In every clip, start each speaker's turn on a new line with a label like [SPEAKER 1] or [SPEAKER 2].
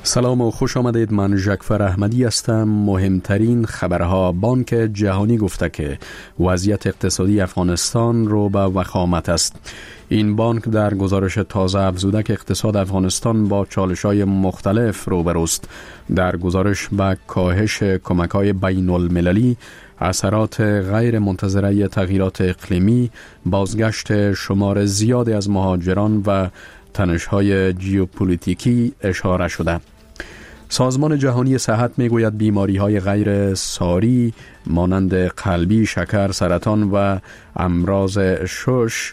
[SPEAKER 1] سلام و خوش آمدید. من ژکفر احمدی هستم. مهمترین خبرها: بانک جهانی گفته که وضعیت اقتصادی افغانستان رو به وخامت است. این بانک در گزارش تازه افزوده که اقتصاد افغانستان با چالش‌های مختلف روبروست. در گزارش به کاهش کمک‌های بین‌المللی، اثرات غیر منتظره تغییرات اقلیمی، بازگشت شمار زیادی از مهاجران و تنش‌های ژئوپلیتیکی اشاره شده. سازمان جهانی صحت میگوید بیماری‌های غیر ساری مانند قلبی، شکر، سرطان و امراض شش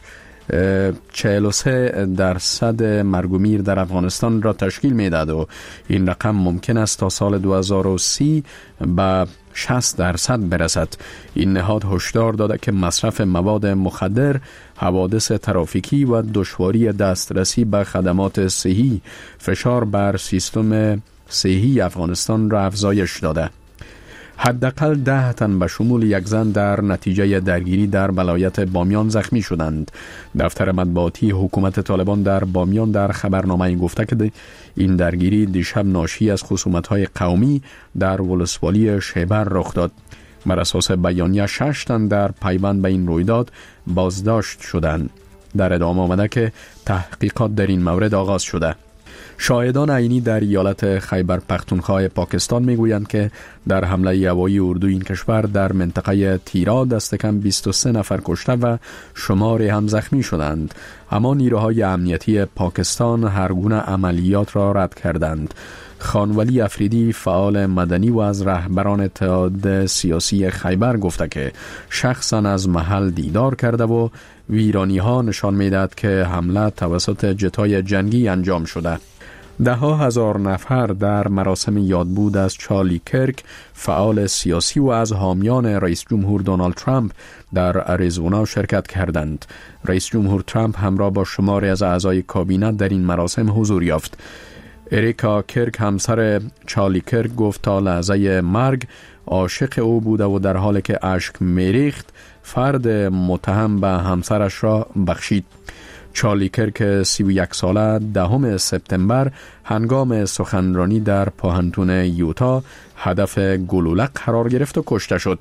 [SPEAKER 1] 43% مرگ و میر در افغانستان را تشکیل میدهد و این رقم ممکن است تا سال 2030 به 60% برسد. این نهاد هشدار داده که مصرف مواد مخدر، حوادث ترافیکی و دشواری دسترسی به خدمات صحی فشار بر سیستم صحی افغانستان را افزایش داده. حداقل 10 تن به شمول یک زن در نتیجه درگیری در ولایت بامیان زخمی شدند. دفتر مطبوعاتی حکومت طالبان در بامیان در خبرنامه گفته که این درگیری دیشب ناشی از خصومت‌های قومی در ولسوالی شیبر رخ داد. بر اساس بیانیه 6 تن در پیوند به این رویداد بازداشت شدند. در ادامه آمده که تحقیقات در این مورد آغاز شده. شاهدان عینی در ایالت خیبر پختونخوا پاکستان میگویند که در حمله هوایی اردو این کشور در منطقه تیرا دست کم 23 نفر کشته و شماری هم زخمی شدند. اما نیروهای امنیتی پاکستان هر گونه عملیات را رد کردند. خانولی افریدی، فعال مدنی و از رهبران اتحاد سیاسی خیبر گفته که شخصا از محل دیدار کرده و ویرانی ها نشان میدهد که حمله توسط جتای جنگی انجام شده. 10,000 نفر در مراسم یادبود از چارلی کرک، فعال سیاسی و از حامیان رئیس جمهور دونالد ترامپ در اریزونا شرکت کردند. رئیس جمهور ترامپ همراه با شماری از اعضای کابینه در این مراسم حضور یافت. اریکا کرک، همسر چارلی کرک، گفت تا لحظه مرگ عاشق او بوده و در حالی که اشک میریخت فرد متهم به همسرش را بخشید. چارلی کرک 31 ساله 10 سپتامبر هنگام سخنرانی در پوهنتون یوتا هدف گلوله قرار گرفت و کشته شد.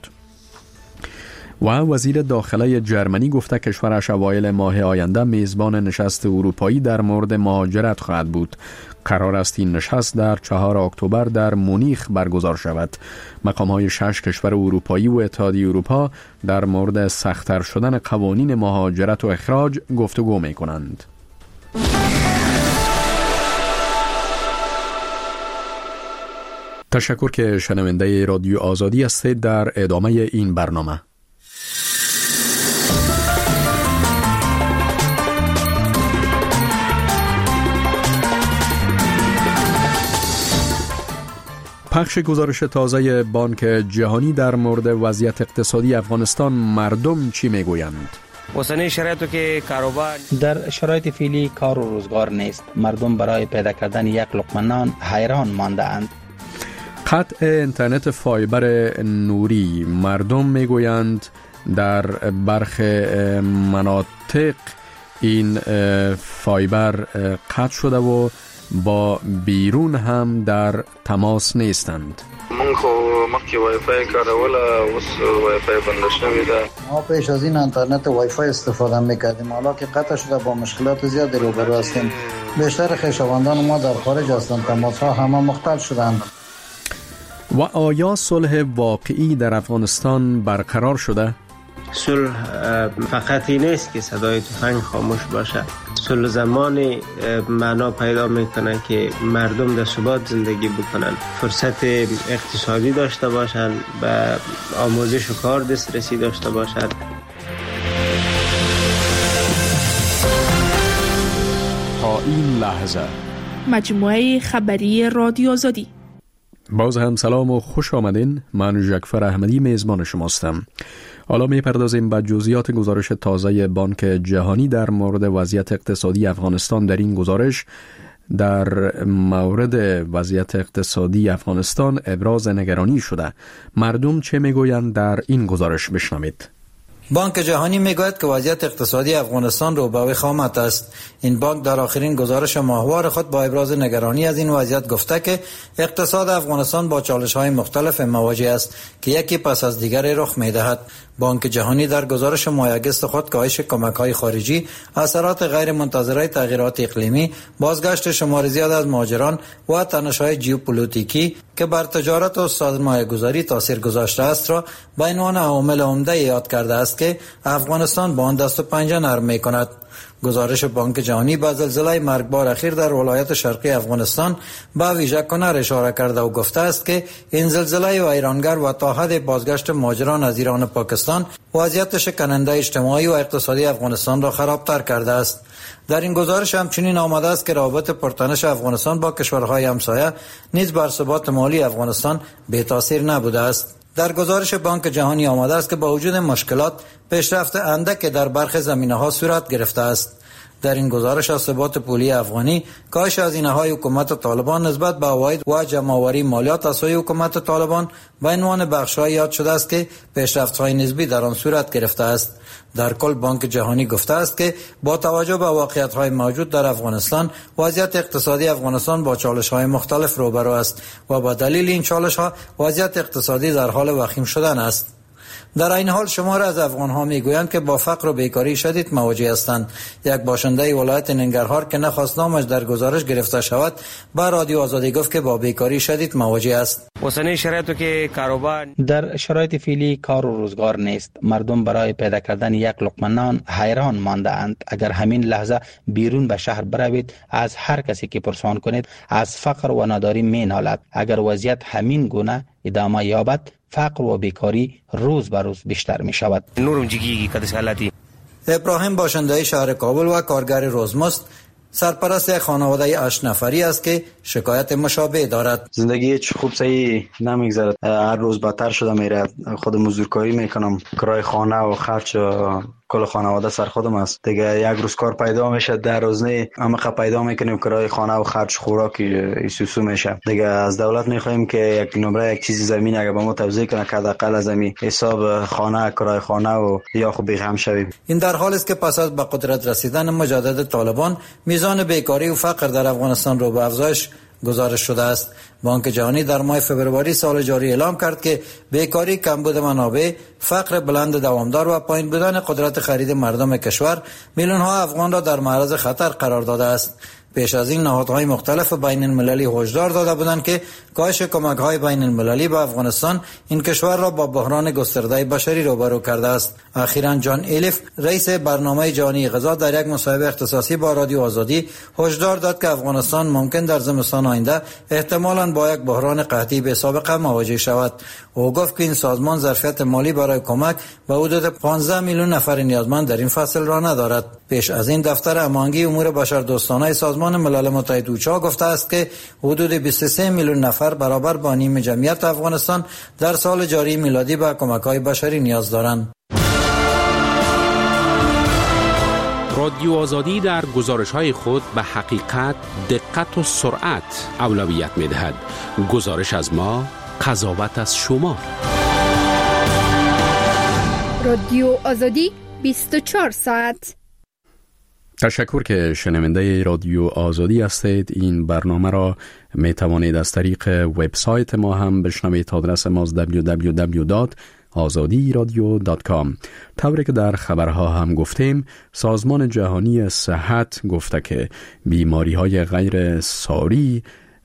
[SPEAKER 1] و وزیر داخله جرمنی گفته کشورش اوایل ماه آینده میزبان نشست اروپایی در مورد مهاجرت خواهد بود. قرار است این نشست در 4 اکتبر در مونیخ برگزار شود. مقام‌های 6 کشور اروپایی و اتحادیه اروپا در مورد سخت‌تر شدن قوانین مهاجرت و اخراج گفتگو می‌کنند. تشکر که شنونده رادیو آزادی هستید. در ادامه این برنامه پخش گزارش تازه بانک جهانی در مورد وضعیت اقتصادی افغانستان. مردم چی میگویند؟
[SPEAKER 2] وسنی شرایطی که کاروبار
[SPEAKER 3] در شرایط فعلی کار و روزگار نیست. مردم برای پیدا کردن یک لقمه نان حیران مانده اند.
[SPEAKER 1] قطع اینترنت فایبر نوری. مردم میگویند در برخی مناطق این فایبر قطع شده و با بیرون هم در تماس نیستند.
[SPEAKER 4] من خو مخکې وای فای کاروله، اوس وای فای بند شوی ده.
[SPEAKER 5] ما پیش از این اینترنت وای فای استفاده میکردیم، حالا که قطع شده با مشکلات زیادی روبرو هستیم. بیشتر خویشاوندان ما در خارج هستند، تماس ها همه مختل شدند.
[SPEAKER 1] و آیا صلح واقعی در افغانستان برقرار شده؟
[SPEAKER 6] صلح فقط این نیست که صدای تفنگ خاموش باشه. صلح زمانی معنا پیدا میکنه که مردم در ثبات زندگی بکنن، فرصت اقتصادی داشته باشن، به آموزش و کار دسترسی داشته باشن.
[SPEAKER 1] تا این لحظه
[SPEAKER 7] مجموعه خبری رادیو آزادی.
[SPEAKER 1] باز هم سلام و خوش آمدین. من ژکفر احمدی میزبان شماستم. حالا میپردازیم به جزئیات گزارش تازه بانک جهانی در مورد وضعیت اقتصادی افغانستان. در این گزارش در مورد وضعیت اقتصادی افغانستان ابراز نگرانی شده. مردم چه میگویند در این گزارش بشنوید.
[SPEAKER 5] بانک جهانی میگوید که وضعیت اقتصادی افغانستان رو به وخامت است. این بانک در آخرین گزارش ماهوار خود با ابراز نگرانی از این وضعیت گفته که اقتصاد افغانستان با چالش‌های مختلف مواجه است که یکی پس از دیگری رخ می‌دهد. بانک جهانی در گزارش ماه آگوست خود کاهش کمک‌های خارجی، اثرات غیر منتظره تغییرات اقلیمی، بازگشت شمار زیاد از مهاجران و تنش‌های ژئوپلیتیکی که بر تجارت و سرمایه‌گذاری تاثیر گذاشته است را به عنوان عامل عمده یاد کرده است که افغانستان با آن دست و پنجه نرم می‌کند. گزارش بانک جهانی به زلزله مرگبار اخیر در ولایت شرقی افغانستان به ویژه کنر اشاره کرده و گفته است که این زلزله ویرانگر و تا حد بازگشت مهاجران از ایران و پاکستان وضعیت شکننده اجتماعی و اقتصادی افغانستان را خرابتر کرده است. در این گزارش همچنین آمده است که روابط پرتنش افغانستان با کشورهای همسایه نیز بر ثبات مالی افغانستان بی تاثیر نبوده است. در گزارش بانک جهانی آمده است که با وجود مشکلات پیشرفت اندک در برخی زمینه‌ها صورت گرفته است. در این گزارش از ثبات پولی افغانی، کاهش هزینه‌های حکومت طالبان نسبت به عواید و جمع‌آوری مالیات از سوی حکومت طالبان به عنوان بخش‌های یاد شده است که پیشرفت‌های نسبی در آن صورت گرفته است. در کل بانک جهانی گفته است که با توجه به واقعیت‌های موجود در افغانستان، وضعیت اقتصادی افغانستان با چالش‌های مختلف روبرو است و با دلیل این چالش‌ها وضعیت اقتصادی در حال وخیم شدن است. در این حال شمار از افغان‌ها میگویند که با فقر و بیکاری شدید مواجه هستند. یک باشنده ولایت ننگرهار که نخواست نامش در گزارش گرفته شود، با رادیو آزادی گفت که با بیکاری شدید مواجه است.
[SPEAKER 3] در شرایط فعلی کار و روزگار نیست. مردم برای پیدا کردن یک لقمه نان حیران مانده اند. اگر همین لحظه بیرون به شهر بروید، از هر کسی که پرسان کنید از فقر و نداری مینالد. اگر وضعیت همین گونه ادامه یابد، فقر و بیکاری روز به روز بیشتر می شود.
[SPEAKER 5] ابراهیم باشنده شهر کابل و کارگر روزمست سرپرست یک خانواده 8 نفری است که شکایت مشابه دارد.
[SPEAKER 8] زندگی هیچ خوب صحیح نمیگذره، هر روز بدتر شده میره. خود مزدورکاری میکنم، کرای خانه و خرج کل خانواده سر خودم است دیگه. یک روز کار پیدا میشه، 10 روز نه همه پیدا میکنیم، کرای خانه و خرج خوراک ایسوسو میشه دیگه. از دولت میخوایم که یک نمره یک چیزی زمین اگه به ما توزیع کنه که حداقل از زمین حساب خانه، کرای خانه و یا خوب بهم شویم.
[SPEAKER 5] این در حالی است که پس از به قدرت رسیدن مجدد طالبان، میزان بیکاری و فقر در افغانستان رو به افزایش گزارش شده است. بانک جهانی در ماه فوریه سال جاری اعلام کرد که بیکاری، کمبود منابع، فقر بلند دوامدار و پایین بودن قدرت خرید مردم کشور میلیون‌ها افغان را در معرض خطر قرار داده است. پیش از این نهادهای مختلف بین المللی هشدار داده بودند که کاهش کمک‌های بین المللی به افغانستان این کشور را با بحران گسترده بشری روبرو کرده است. اخیراً جان ایلیف، رئیس برنامه جهانی غذا، در یک مصاحبه اختصاصی با رادیو آزادی هشدار داد که افغانستان ممکن در زمستان آینده احتمالاً با یک بحران قحطی به سابقه مواجه شود. او گفت که این سازمان ظرفیت مالی برای کمک به حدود 15 میلیون نفر نیازمند در این فصل را ندارد. پیش از این دفتر امانگی امور بشردوستانه سازمان ملل متحد اوچا گفته است که حدود 23 میلیون نفر برابر با نیم جمعیت افغانستان در سال جاری میلادی به کمک‌های بشری نیاز دارند.
[SPEAKER 9] رادیو آزادی در گزارش‌های خود به حقیقت، دقت و سرعت اولویت می‌دهد. گزارش از ما، قضاوت از شما.
[SPEAKER 10] رادیو آزادی 24 ساعت.
[SPEAKER 1] تشکر که شنونده رادیو آزادی هستید. این برنامه را می توانید از طریق وبسایت ما هم بشنوید. آدرس ما www.azadiradio.com. طوری که در خبرها هم گفتیم، سازمان جهانی صحت گفته که بیماری های غیر ساری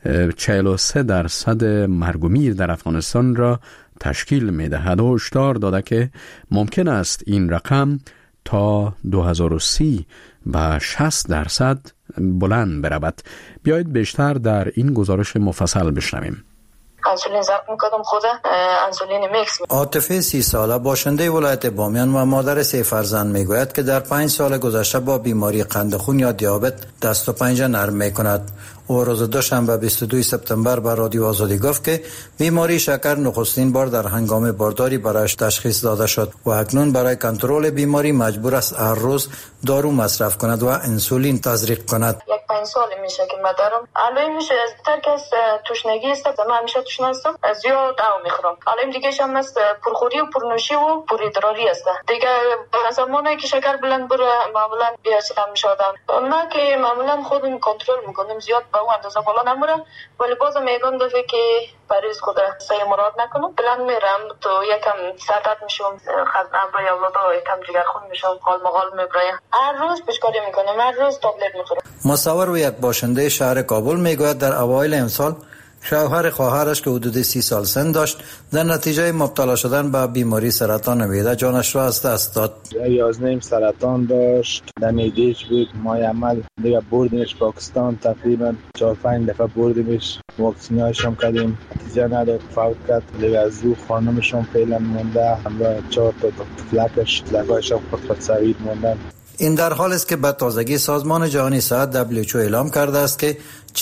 [SPEAKER 1] 43% مرگ و میر در افغانستان را تشکیل می دهد و هشدار داده که ممکن است این رقم تا 2030 به 60% بلند برود. بیایید بیشتر در این گزارش مفصل بشنویم.
[SPEAKER 11] انسولین ضبط می‌کردم خود انسولین میکس.
[SPEAKER 5] عاطفه 30 ساله باشنده ولایت بامیان و مادر 3 فرزند میگوید که در 5 سال گذشته با بیماری قند خون یا دیابت دست و پنجه نرم میکند. او روز دوشنبه 22 سپتامبر به رادیو آزادی گفت که بیماری شکر نخستین بار در هنگام بارداری برایش تشخیص داده شد و اکنون برای کنترل بیماری مجبور است هر روز دارو مصرف کند و انسولین تزریق کند.
[SPEAKER 11] 5 سال میشه که مادرم علوی میشه از ترک از تشنگی است. من همیشه تشنه ماشین هستم زیاد او میخورم. حالا این دیگه هم است پرخوری و پرنوشی و پرادراری است. دیگه زمانی که شکر بلند بره معمولا بی‌حوصله میشدم. من که معمولا خودم کنترل میکنم زیاد به اون اندازه بالا نمیره، ولی بازم میگم دفعه که پرهیز خود صحیح مراد نکنم بلند میرم تو یکم سردرد میشم، خزنم برای اولادا یکم جگرخون میشم، حال مقال میبرم. هر روز پیشکاری میکنم، هر روز تابلت میخورم.
[SPEAKER 5] مصور و یک باشنده شهر کابل میگوید در اوایل امسال شوهر خواهرش که حدود 30 سال سن داشت در نتیجه مبتلا شدن به بیماری سرطان معده جانش را از دست داد.
[SPEAKER 12] 11 سرطان داشت، در معده‌اش بود. ما عمل دیگه بردیمش پاکستان، تقریبا 4-5 دفعه بردیمش، واکسینایش هم کردیم، نتیجه نداد، فوت کرد. دیگه از او خانمش هم فعلا مونده، همراه 4 تا تفلکش هم خود سوید موندن.
[SPEAKER 5] این در حال است که به تازگی سازمان جهانی صحت WHO اعلام کرده است که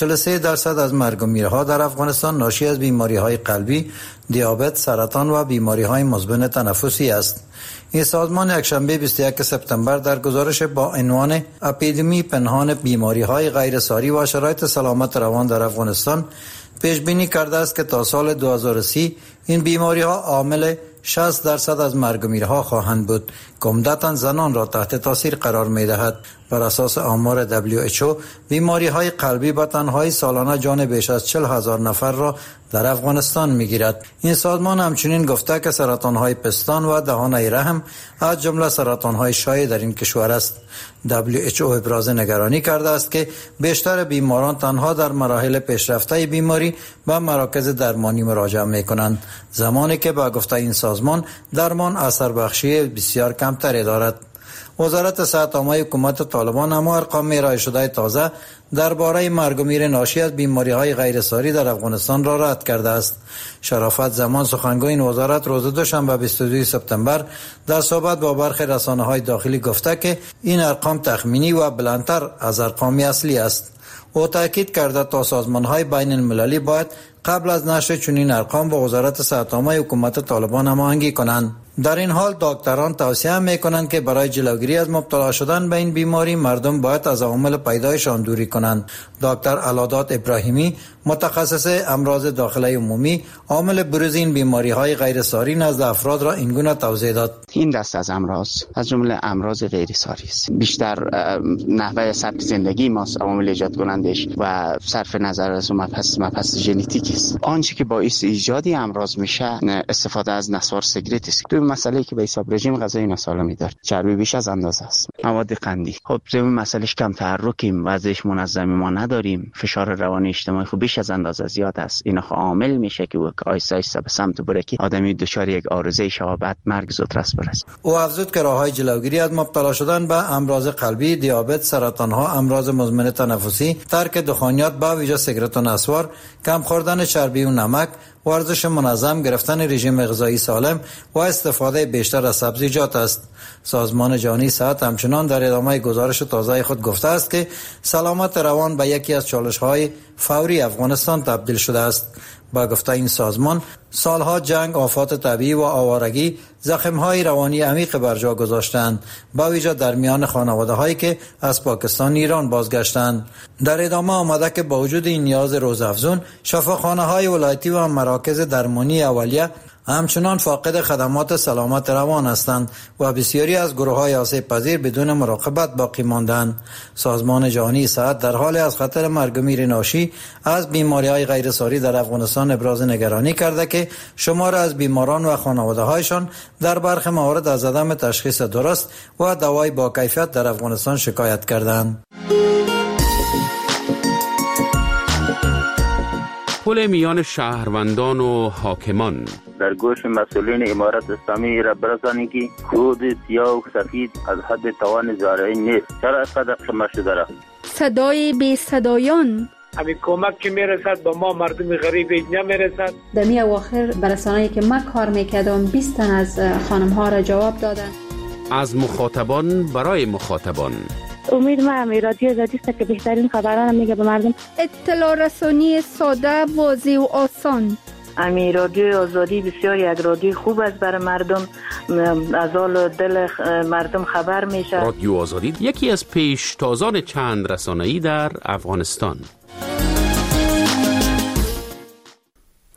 [SPEAKER 5] 43% از مرگ و میرها در افغانستان ناشی از بیماری‌های قلبی، دیابت، سرطان و بیماری‌های مزمن تنفسی است. این سازمان یکشنبه 21 سپتامبر در گزارش با عنوان اپیدمی پنهان بیماری‌های غیرساری و شرایط سلامت روان در افغانستان پیش بینی کرده است که تا سال 2030 این بیماری‌ها عامل 60% از مرگ و میرها خواهند بود که عمدتاً زنان را تحت تاثیر قرار می‌دهد. بر اساس آمار WHO بیماری‌های قلبی به تنهایی سالانه جان بیش از 40,000 نفر را در افغانستان می‌گیرد. این سازمان همچنین گفته که سرطان‌های پستان و دهانه رحم از جمله سرطان‌های شایع در این کشور است. WHO ابراز نگرانی کرده است که بیشتر بیماران تنها در مراحل پیشرفته بیماری به مراکز درمانی مراجعه می‌کنند، زمانی که با گفته این سازمان درمان اثر بخشی بسیار کمتری دارد. وزارت صحت عامه حکومت طالبان اما ارقام ارائه شده تازه درباره مرگ و میر ناشی از بیماری‌های غیرساری در افغانستان را رد کرده است. شرافت زمان سخنگوی این وزارت روز دوشنبه 22 سپتامبر در صحبت با برخی رسانه‌های داخلی گفته که این ارقام تخمینی و بلندتر از ارقام اصلی است. او تاکید کرده تا سازمان‌های بین المللی باید قبل از نشر چنین ارقام با وزارت صحت عامه حکومت طالبان هماهنگی کنند. در این حال دکتران توصیه می‌کنند که برای جلوگیری از مبتلا شدن به این بیماری مردم باید از عوامل پیدایش آن دوری کنند. دکتر علادات ابراهیمی متخصص امراض داخله عمومی عامل بروز این بیماری‌های غیرساری نزد افراد را اینگونه توضیح داد:
[SPEAKER 13] این دست از امراض از جمله امراض غیرساری است. بیشتر نحوه سبک زندگی ماست عوامل ایجاد کنندش و صرف نظر از مبحث ژنتیک است. آنچه که باعث ایجاد امراض میشه استفاده از نسوار سیگارت است. دو مسئله که به حساب رژیم غذایی ناسالمی داره، چربی بیش از اندازه است، مواد قندی. خب زمین مسئلهش کم تحرکیم، ورزش منظمی ما نداریم، فشار روانی اجتماعی خب بیش از اندازه زیاد است. اینا خب عامل میشه که آیسته آیسته به سمت بره که آدمی دچار یک عارضه شباهت مرگ زودرس برسه.
[SPEAKER 5] او افزود که راههای جلوگیری از مبتلا شدن به امراض قلبی، دیابت، سرطان‌ها، امراض مزمن تنفسی، ترک دخانیات با ویژه سیگارت و نسوار، کم خوردن چربی و نمک، ورزش منظم، گرفتن رژیم غذایی سالم و استفاده بیشتر از سبزیجات است. سازمان جهانی صحت همچنان در ادامه گزارش تازه خود گفته است که سلامت روان به یکی از چالش‌های فوری افغانستان تبدیل شده است. با گفته این سازمان سالها جنگ، آفات طبیعی و آوارگی زخم‌های روانی عمیق بر جا گذاشتند، با ویژه در میان خانواده‌هایی که از پاکستان ایران بازگشتند. در ادامه آمده که با وجود این نیاز روزافزون، شفاخانه‌های ولایتی و مراکز درمانی اولیه همچنان فاقد خدمات سلامت روان هستند و بسیاری از گروه‌های آسیب پذیر بدون مراقبت باقی ماندند. سازمان جهانی صحت در حال از خطر مرگ و میر ناشی از بیماری‌های غیرساری در افغانستان ابراز نگرانی کرده که شمار از بیماران و خانواده‌هایشان در برخی موارد از عدم تشخیص درست و دوای با کیفیت در افغانستان شکایت کردند.
[SPEAKER 9] پل میان شهروندان و حاکمان
[SPEAKER 14] در گوش مسئولین امارت اسلامی را برسانی که خود سیاه و سفید از حد توان زارعین نیست. چرا اینقدر خمه شده را؟
[SPEAKER 10] صدای بی صدایان،
[SPEAKER 15] همین کمک که میرسد با ما مردم غریب نمیرسد.
[SPEAKER 16] در می اواخر برسانه‌ای که من کار میکردم 20 تن از خانم ها را جواب دادن.
[SPEAKER 9] از مخاطبان برای مخاطبان.
[SPEAKER 17] امید من رادیو آزادی است که بهترین خبران میگه به مردم.
[SPEAKER 10] اطلاع رسانی ساده، واضح و آسان.
[SPEAKER 18] امی رادیو آزادی بسیار یک رادیو خوب است برای مردم، از حال دل مردم خبر میشه.
[SPEAKER 9] رادیو آزادی یکی از پیشتازان چند رسانه‌ای در افغانستان.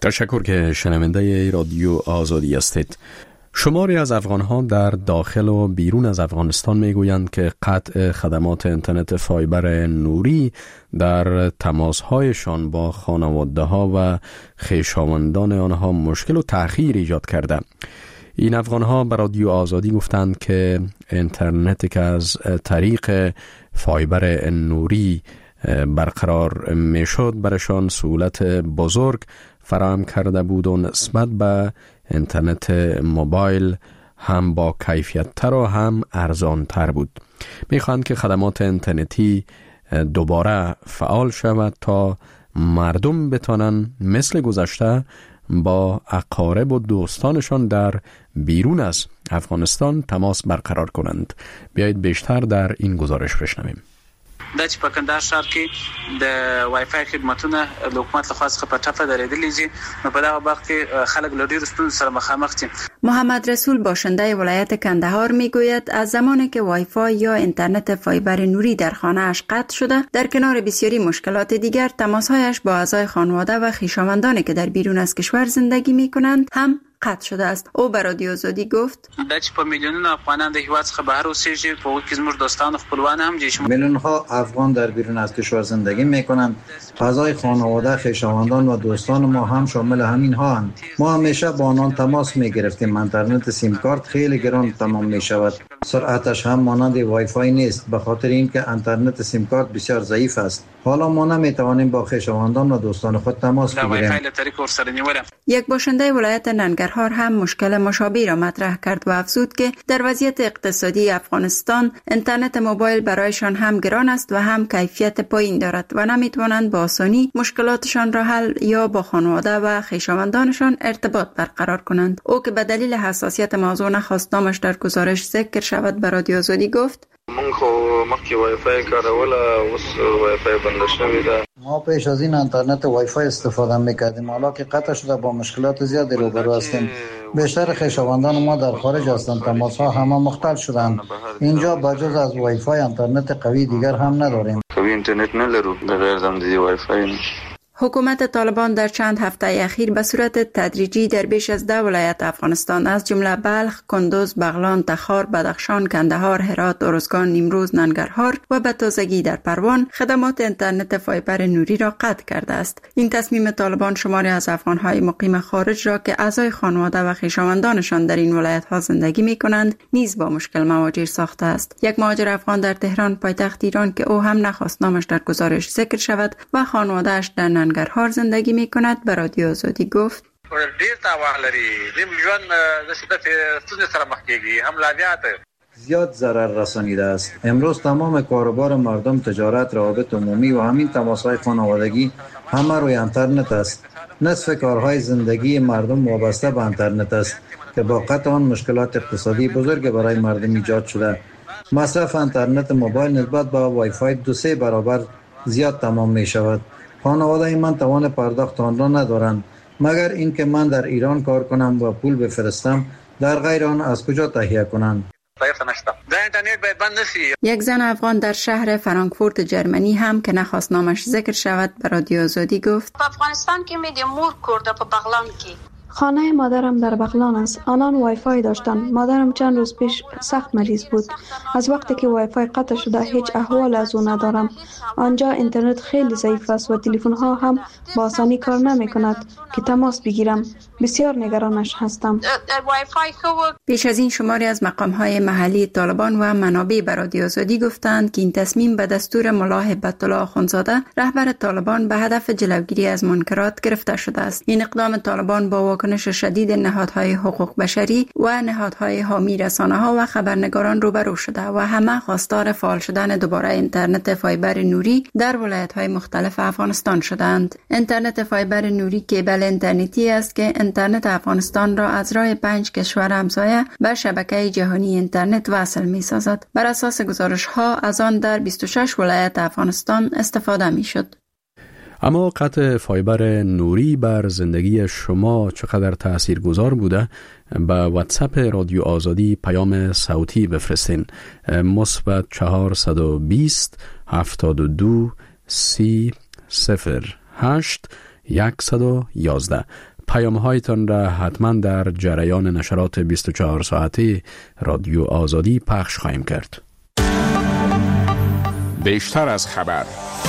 [SPEAKER 1] تشکر که شنونده رادیو آزادی هستید. شماری از افغانها در داخل و بیرون از افغانستان میگویند که قطع خدمات اینترنت فایبر نوری در تماسهایشان با خانواده‌ها و خویشاوندان آنها مشکل و تأخیر ایجاد کرده. این افغانها به رادیو آزادی گفتند که اینترنتی که از طریق فایبر نوری برقرار میشد برشان سهولت بزرگ فراهم کرده بود و نسبت به اینترنت موبایل هم با کیفیت تر و هم ارزان تر بود. میخواهند که خدمات اینترنتی دوباره فعال شود تا مردم بتانن مثل گذشته با اقارب و دوستانشان در بیرون از افغانستان تماس برقرار کنند. بیایید بیشتر در این گزارش بشنویم.
[SPEAKER 19] د چې په کندهار ښار کې د وای فای خدماتونه د حکومت لخوا څخه په ټپه درېدلې دي، نو په دغه وخت کې خلک له ډېرو ستونزو سره مخامخ دي.
[SPEAKER 20] محمد رسول باشنده ولایت کندهار میگوید از زمانی که وای فای یا اینترنت فایبر نوری در خانه‌اش قطع شده، در کنار بسیاری مشکلات دیگر تماس‌هایش با اعضای خانواده و خویشاوندانی که در بیرون از کشور زندگی می‌کنند هم قطع شده است. او به رادیو آزادی گفت
[SPEAKER 19] د چې په میلیونونو افغانان د هیواد څخه بهر اوسېږي، په هغو کې زموږ دوستان و خپلوان هم دي.
[SPEAKER 5] میلیون‌ها افغان در بیرون از کشور زندگی می‌کنند. اعضای خانواده، خویشاوندان و دوستان ما هم شامل همین‌ها هستند. ما همیشه با آنان تماس می‌گرفتیم. اینترنت سیم کارت خیلی گران تمام می‌شود. سرعتش هم مانند وای فای نیست، به خاطر اینکه اینترنت سیم کارت بسیار ضعیف است. حالا ما نمی‌توانیم با خویشاوندان و دوستان خود تماس بگیریم.
[SPEAKER 20] یک باشنده ولایت ننگرهار هم مشکل مشابه را مطرح کرد و افزود که در وضعیت اقتصادی افغانستان اینترنت موبایل برایشان هم گران است و هم کیفیت پایین دارد و نمی‌توانند با آسانی مشکلاتشان را حل یا با خانواده و خویشاوندانشان ارتباط برقرار کنند. او که به دلیل حساسیت موضوع نخواست نامش در گزارش ذکر شود به رادیو آزادی گفت
[SPEAKER 4] من خو مخکې وای فای کاروله، اوس وای فای بند شوی ده.
[SPEAKER 5] ما پیش از این اینترنت وای فای استفاده میکردیم، حالا که قطع شده با مشکلات زیادی روبرو هستیم. بیشتر خویشاوندان ما در خارج هستند، تماس‌ها همه مختل شدند. اینجا بجز از وای فای اینترنت قوی دیگر هم نداریم.
[SPEAKER 4] قوی اینترنت نداریم بغیر از وای فای.
[SPEAKER 20] حکومت طالبان در چند هفته اخیر به صورت تدریجی در بیش از 10 ولایت افغانستان از جمله بلخ، کندوز، بغلان، تخار، بدخشان، کندهار، هرات، ارزگان، نیمروز، ننگرهار و به تازگی در پروان خدمات اینترنت فایبر نوری را قطع کرده است. این تصمیم طالبان شماری از افغان‌های مقیم خارج را که اعضای خانواده و خویشاوندانشان در این ولایت‌ها زندگی می‌کنند نیز با مشکل مواجه ساخته است. یک مهاجر افغان در تهران پایتخت ایران که او هم نخواست نامش در گزارش ذکر شود و خانواده‌اش در ننگرهار زندگی می کند به رادیو آزادی گفت
[SPEAKER 19] ډیر تاوان لري، د ژوند د شدت ستونزې سره مخ کیږي، هم لاویات
[SPEAKER 5] زیاد ضرر رسانیده است. امروز تمام کاروبار مردم، تجارت، روابط عمومی و همین تماس‌های خانوادگی همه روی اینترنت است. نصف کارهای زندگی مردم وابسته به اینترنت است که با قطع آن مشکلات اقتصادی بزرگ برای مردم ایجاد شده. مصرف اینترنت موبایل نسبت به وای فای 2-3 برابر زیاد تمام می شود. خانواده من توان پرداخت آن را ندارند، مگر اینکه من در ایران کار کنم و پول بفرستم. در غیر آن از کجا تهیه کنند؟
[SPEAKER 20] یک زن افغان در شهر فرانکفورت جرمنی هم که نخواست نامش ذکر شود به رادیو آزادی گفت
[SPEAKER 11] افغانستان که میدیم مور کرده په بغلان کې
[SPEAKER 21] خانه مادرم در بغلان است. آنان وای فای داشتند. مادرم چند روز پیش سخت مریض بود. از وقتی که وای فای قطع شده هیچ احوال از او ندارم. آنجا اینترنت خیلی ضعیف است و تلفن ها هم با آسانی کار نمی کند که تماس بگیرم. بسیار نگرانش هستم.
[SPEAKER 20] پیش از این شماری از مقام های محلی طالبان و منابع به رادیو آزادی گفتند که این تصمیم به دستور ملا هیبت الله اخوندزاده رهبر طالبان به هدف جلوگیری از منکرات گرفته شده است. این اقدام طالبان با واکنش شدید نهادهای حقوق بشری و نهادهای حامی رسانه‌ها و خبرنگاران روبرو شده و همه خواستار فعال شدن دوباره اینترنت فایبر نوری در ولایت‌های مختلف افغانستان شدند. اینترنت فایبر نوری کیبل اینترنتی است که اینترنت افغانستان را از راه 5 کشور همسایه به شبکه جهانی اینترنت وصل می‌سازد. بر اساس گزارش‌ها از آن در 26 ولایت افغانستان استفاده می‌شد.
[SPEAKER 1] اما قطع فایبر نوری بر زندگی شما چقدر تاثیرگذار بوده؟ به واتساپ رادیو آزادی پیام صوتی بفرستین. مثبت 420 72 30 08 111. پیام‌هایتان را حتما در جریان نشرات 24 ساعته رادیو آزادی پخش خواهیم کرد.
[SPEAKER 9] بیشتر از خبر.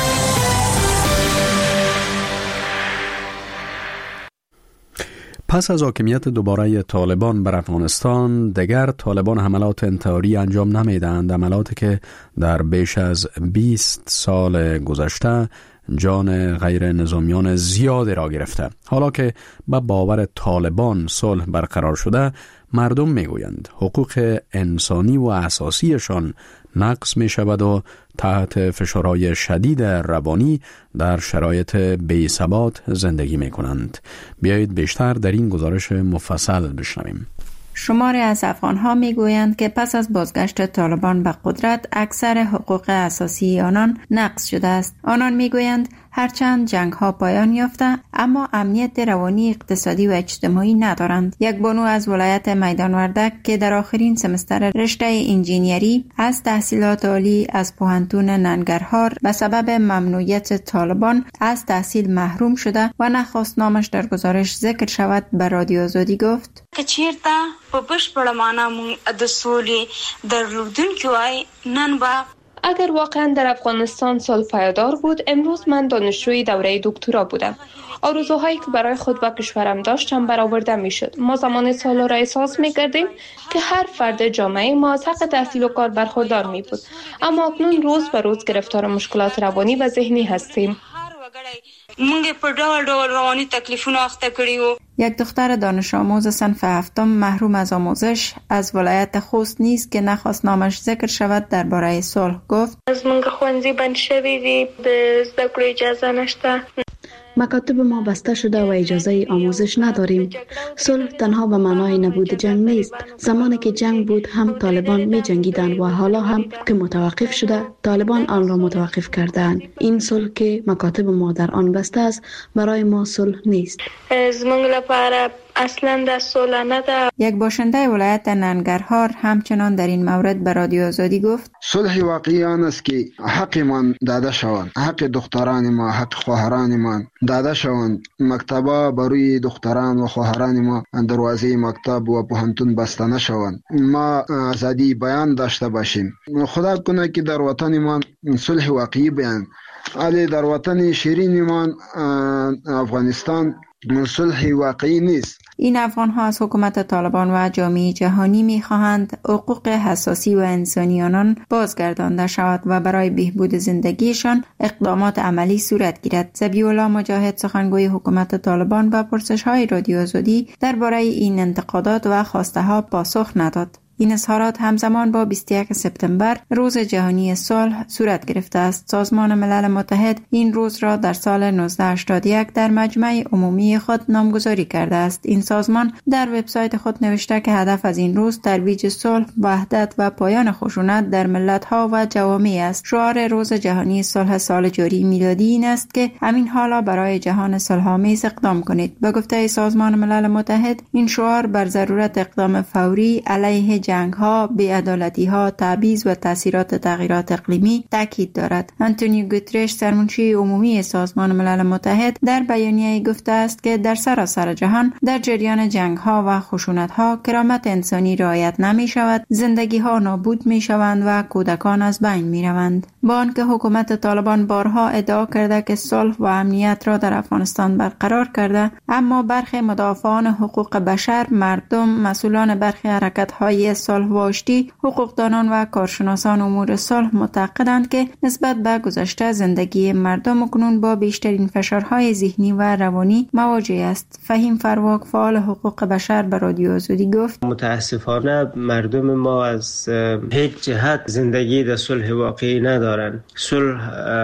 [SPEAKER 1] پس از حاکمیت دوباره طالبان بر افغانستان، دیگر طالبان حملات انتحاری انجام نمیدهند، عملاتی که در بیش از 20 سال گذشته جان غیر نظامیان زیادی را گرفته. حالا که به باور طالبان صلح برقرار شده، مردم میگویند حقوق انسانی و اساسیشان نقض می شود و تحت فشارهای شدید روانی در شرایط بی‌ثبات زندگی می کنند. بیایید بیشتر در این گزارش مفصل بشنویم.
[SPEAKER 20] شماری از افغان‌ها می‌گویند که پس از بازگشت طالبان به قدرت اکثر حقوق اساسی آنان نقض شده است. آنان می‌گویند هرچند جنگ‌ها پایان یافته اما امنیت روانی، اقتصادی و اجتماعی ندارند. یک بانو از ولایت میدان وردک که در آخرین سمستر رشته انجینیری از تحصیلات عالی از پوهنتون ننگرهار به سبب ممنوعیت طالبان از تحصیل محروم شده و نخواست نامش در گزارش ذکر شود، به رادیو آزادی گفت
[SPEAKER 2] که چیرته په بشپړه معنا مونږ د سولې درلودونکي وای نن به
[SPEAKER 22] اگر واقعا در افغانستان صلح پایدار بود، امروز من دانشجوی دوره دکترا بودم. آرزوهایی که برای خود و کشورم داشتم برآورده میشد. ما زمان صلح را احساس میکردیم که هر فرد جامعه ما از حق تحصیل و کار برخوردار می بود، اما اکنون روز به روز گرفتار مشکلات روانی و ذهنی هستیم.
[SPEAKER 2] مونږ په ډول ډول رواني تکلیفونه اخته کړیو.
[SPEAKER 20] یک دختر دانش آموز صنف هفتم محروم از آموزش از ولایت خوست نیز که نخواست نامش ذکر شود درباره صلح گفت
[SPEAKER 22] از مونږ ښوونځي بند شوی دی، د زده کړو اجازه نشته.
[SPEAKER 21] مکاتب ما بسته شده و اجازه آموزش نداریم. صلح تنها به معنای نبود جنگ نیست. زمانی که جنگ بود هم طالبان می جنگیدند و حالا هم که متوقف شده طالبان آن را متوقف کردند. این صلح که مکاتب ما در آن بسته است برای ما صلح نیست.
[SPEAKER 22] زمونږ لپاره اصلا د صلح نه ده.
[SPEAKER 20] یک باشنده ولایت ننگرهار همچنان در این مورد به رادیو آزادی گفت
[SPEAKER 23] صلح واقعی آن است که حقمان داده شوند، حق دختران ما، حق خواهران ما داده شوند. مکتبا بروی دختران و خواهران ما دروازه مکتب و پوهنتون بسته نشوند. ما آزادی بیان داشته باشیم. خدا کنه که در وطن ما صلح واقعی بیان، ولی در وطن شیرین ما افغانستان صلح واقعی نیست.
[SPEAKER 20] این افغان‌ها از حکومت طالبان و جامعه جهانی می‌خواهند حقوق اساسی و انسانی آنان بازگردانده شود و برای بهبود زندگیشان اقدامات عملی صورت گیرد. ذبیح‌الله مجاهد سخنگوی حکومت طالبان به پرسش‌های رادیو آزادی درباره این انتقادات و خواسته‌ها پاسخ نداد. این اظهارات همزمان با 21 سپتامبر روز جهانی صلح صورت گرفته است. سازمان ملل متحد این روز را در سال 1981 در مجمع عمومی خود نامگذاری کرده است. این سازمان در وبسایت خود نوشته که هدف از این روز ترویج صلح، وحدت و پایان خشونت در ملت‌ها و جوامع است. شعار روز جهانی صلح سال جاری میلادی این است که همین حالا برای جهان صلح‌آمیز اقدام کنید. به گفته سازمان ملل متحد این شعار بر ضرورت اقدام فوری علیه جنگ‌ها، بی‌عدالتی‌ها، تبعیض و تأثیرات تغییرات اقلیمی تاکید دارد. آنتونیو گوترش سرمنشی عمومی سازمان ملل متحد در بیانیه‌ای گفته است که در سراسر جهان در جریان جنگ‌ها و خشونت‌ها کرامت انسانی رعایت نمی‌شود، زندگی‌ها نابود می‌شوند و کودکان از بین می‌روند. با آنکه حکومت طالبان بارها ادعا کرده که صلح و امنیت را در افغانستان برقرار کرده، اما برخی مدافعان حقوق بشر، مردم، مسئولان برخی حرکت‌های صلح و آشتی، حقوقدانان و کارشناسان امور صلح معتقدند که نسبت به گذشته زندگی مردم اکنون با بیشترین فشارهای ذهنی و روانی مواجه است. فهیم فرواک فعال حقوق بشر به رادیو آزادی گفت
[SPEAKER 6] متاسفانه مردم ما از هیچ جهت زندگی در صلح واقعی ندارند. صلح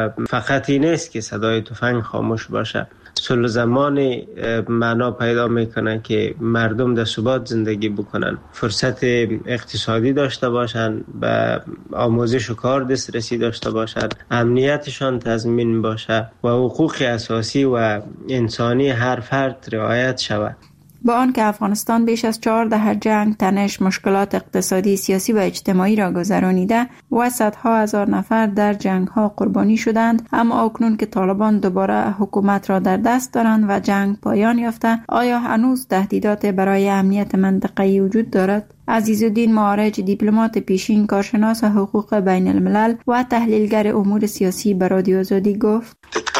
[SPEAKER 6] فقط این نیست که صدای تفنگ خاموش باشه. صلح زمانی معنا پیدا میکنه که مردم در ثبات زندگی بکنن، فرصت اقتصادی داشته باشن، به آموزش و کار دسترسی داشته باشن، امنیتشان تضمین باشه و حقوق اساسی و انسانی هر فرد رعایت شود.
[SPEAKER 20] با آنکه افغانستان بیش از 4 دهه جنگ، تنش، مشکلات اقتصادی، سیاسی و اجتماعی را گذرانیده و صدها هزار نفر در جنگ‌ها قربانی شدند، اما اکنون که طالبان دوباره حکومت را در دست دارند و جنگ پایان یافته، آیا هنوز تهدیدات برای امنیت منطقه‌ای وجود دارد؟ عزیزالدین معارج، دیپلمات پیشین، کارشناس حقوق بین الملل و تحلیلگر امور سیاسی به رادیو آزادی گفت: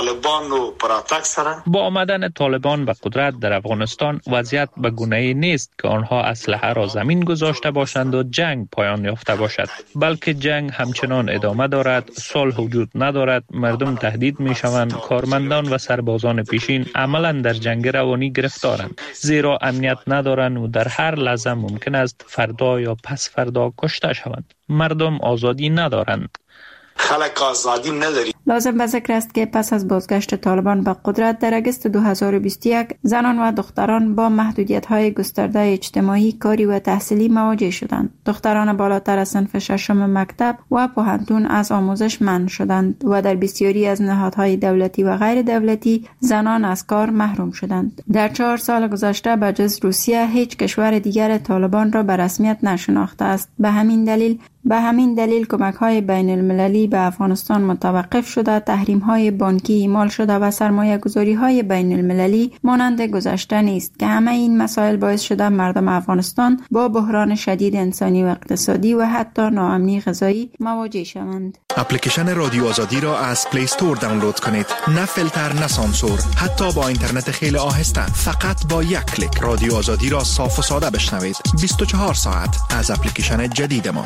[SPEAKER 3] با آمدن طالبان به قدرت در افغانستان وضعیت به گونه‌ای نیست که آنها اسلحه را زمین گذاشته باشند و جنگ پایان یافته باشد، بلکه جنگ همچنان ادامه دارد، صلح وجود ندارد، مردم تهدید می‌شوند، کارمندان و سربازان پیشین عملاً در جنگ روانی گرفتارند، زیرا امنیت ندارند و در هر لحظه ممکن است فردا یا پس فردا کشته شوند. مردم آزادی ندارند.
[SPEAKER 7] خلق آزادی نداری.
[SPEAKER 20] لازم به ذکر است که پس از بازگشت طالبان به قدرت در اگست 2021 زنان و دختران با محدودیت‌های گسترده اجتماعی، کاری و تحصیلی مواجه شدند. دختران بالاتر از صنف ششم مکتب و پوهنتون از آموزش منع شدند و در بسیاری از نهادهای دولتی و غیر دولتی زنان از کار محروم شدند. در 4 سال گذشته به جز روسیه هیچ کشور دیگر طالبان را به رسمیت نشناخته است. به همین دلیل کمک‌های بین المللی به افغانستان متوقف شده، تحریم‌های بانکی اعمال شده و سرمایه‌گذاری‌های بین المللی مانند گذشته نیست که همه این مسائل باعث شده مردم افغانستان با بحران شدید انسانی و اقتصادی و حتی ناامنی غذایی مواجه شوند.
[SPEAKER 8] اپلیکیشن رادیو آزادی را از پلی استور دانلود کنید. نه فیلتر، نه سانسور، حتی با اینترنت خیلی آهسته. فقط با یک کلیک رادیو آزادی را صاف و ساده بشنوید. 24 ساعت از اپلیکیشن جدید ما.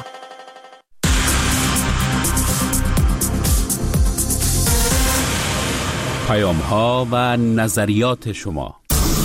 [SPEAKER 9] پیام‌ها و نظریات شما.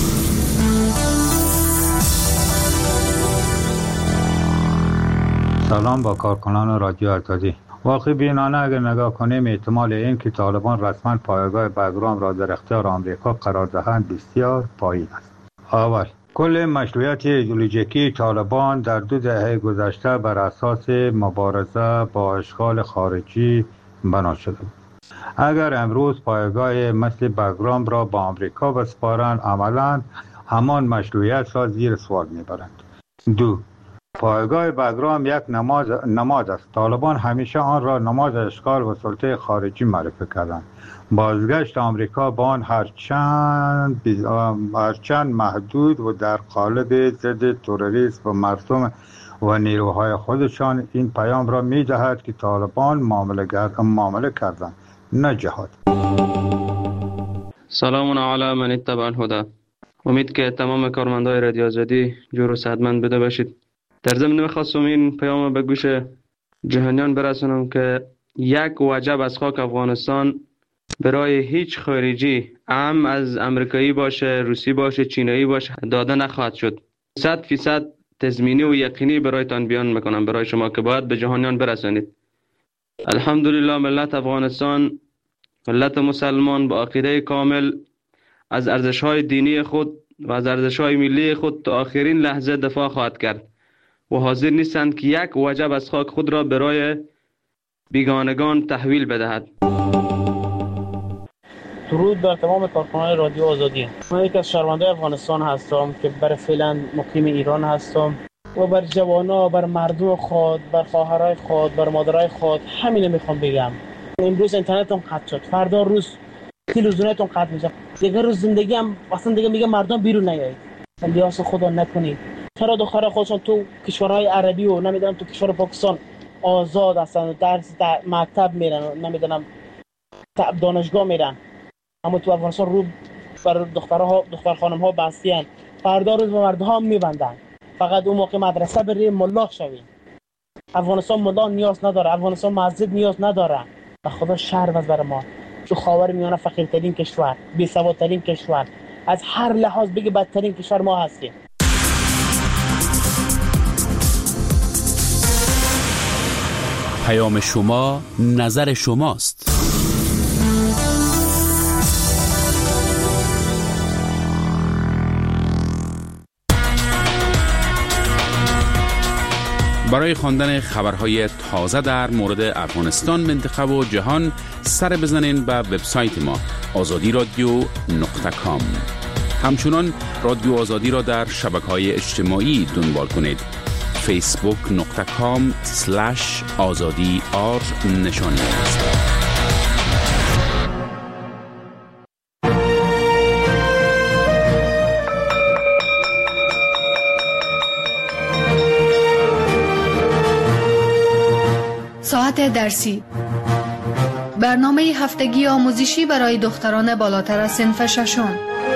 [SPEAKER 24] سلام با کارکنان رادیو آزادی. واقعی بینانه اگر نگاه کنیم احتمال این که طالبان رسما پایگاه بگرام را در اختیار آمریکا قرار دهند بسیار پایین است. اول، کل مشروعیت ایدئولوژیکی طالبان در 2 دهه گذشته بر اساس مبارزه با اشغال خارجی بنا شده بود. اگر امروز پایگاه مثل بگرام را با آمریکا بسپارند، عملاً همان مشروعیت را زیر سوال میبرند. 2. پایگاه بگرام یک نماد است. طالبان همیشه آن را نماد اشغال و سلطه خارجی معرفی کردند. بازگشت آمریکا با آن هرچند محدود و در قالب ضد تروریسم و مردم و نیروهای خودشان این پیام را می‌دهد که طالبان معامله کردند، نه جهاد.
[SPEAKER 25] سلام علی من اتبع الهدی. امید که تمام کارمندای رادیو آزادی جور و صحتمند بوده باشید. در ضمن می‌خواستم این پیام به گوش جهانیان برسونم که یک وجب از خاک افغانستان برای هیچ خارجی، هم از امریکایی باشه، روسی باشه، چینایی باشه، داده نخواهد شد. 100% تضمینی و یقینی برایتان بیان میکنم، برای شما که باید به جهانیان برسانید. الحمدلله ملت افغانستان، ملت مسلمان با عقیده کامل از ارزش‌های دینی خود و از ارزش‌های ملی خود تا آخرین لحظه دفاع خواهد کرد و حاضر نیستند که یک وجب از خاک خود را برای بیگانگان تحویل بدهد.
[SPEAKER 26] درود بر تمام کارکنان رادیو آزادی. من یک از شهروندان افغانستان هستم که برای فعلا مقیم ایران هستم و بر جوانا، بر مردم خود، بر خواهرای خود، بر مادرای خود همین میخوام بگم. امروز اینترنتتون قطع شد، فردا روز تلویزیونتون قطع میشه، دیگه روز زندگی هم اصلا دیگه میگه مردم بیرون نیایید. الیاس خدا نکنید. چرا دخترای خودشون تو کشورهای عربی و نمیدونم تو کشور پاکستان آزاد هستن، درس در مکتب میرن، نمیدونم دانشگاه میرن، اما تو افغانستان رو بر دختر خانم ها بستیان، فردا روز به مردم میبندن. فقط اون موقع مدرسه بری ملا شوی. افغانستان ملا نیاز نداره، افغانستان مسجد نیاز نداره. به خدا شرم از بر ما. تو خاورمیانه فقیرترین کشور، بی‌سوادترین کشور، از هر لحاظ بگی بدترین کشور ما هستیم.
[SPEAKER 9] پیام شما، نظر شماست. برای خواندن خبرهای تازه در مورد افغانستان، منطقه و جهان سر بزنین به وبسایت ما azadi radio.com. همچنان رادیو آزادی را در شبکه‌های اجتماعی دنبال کنید. facebook.com/azadi نشانی است.
[SPEAKER 12] ساعت درسی، برنامه هفتگی آموزشی برای دختران بالاتر از صنف ششم.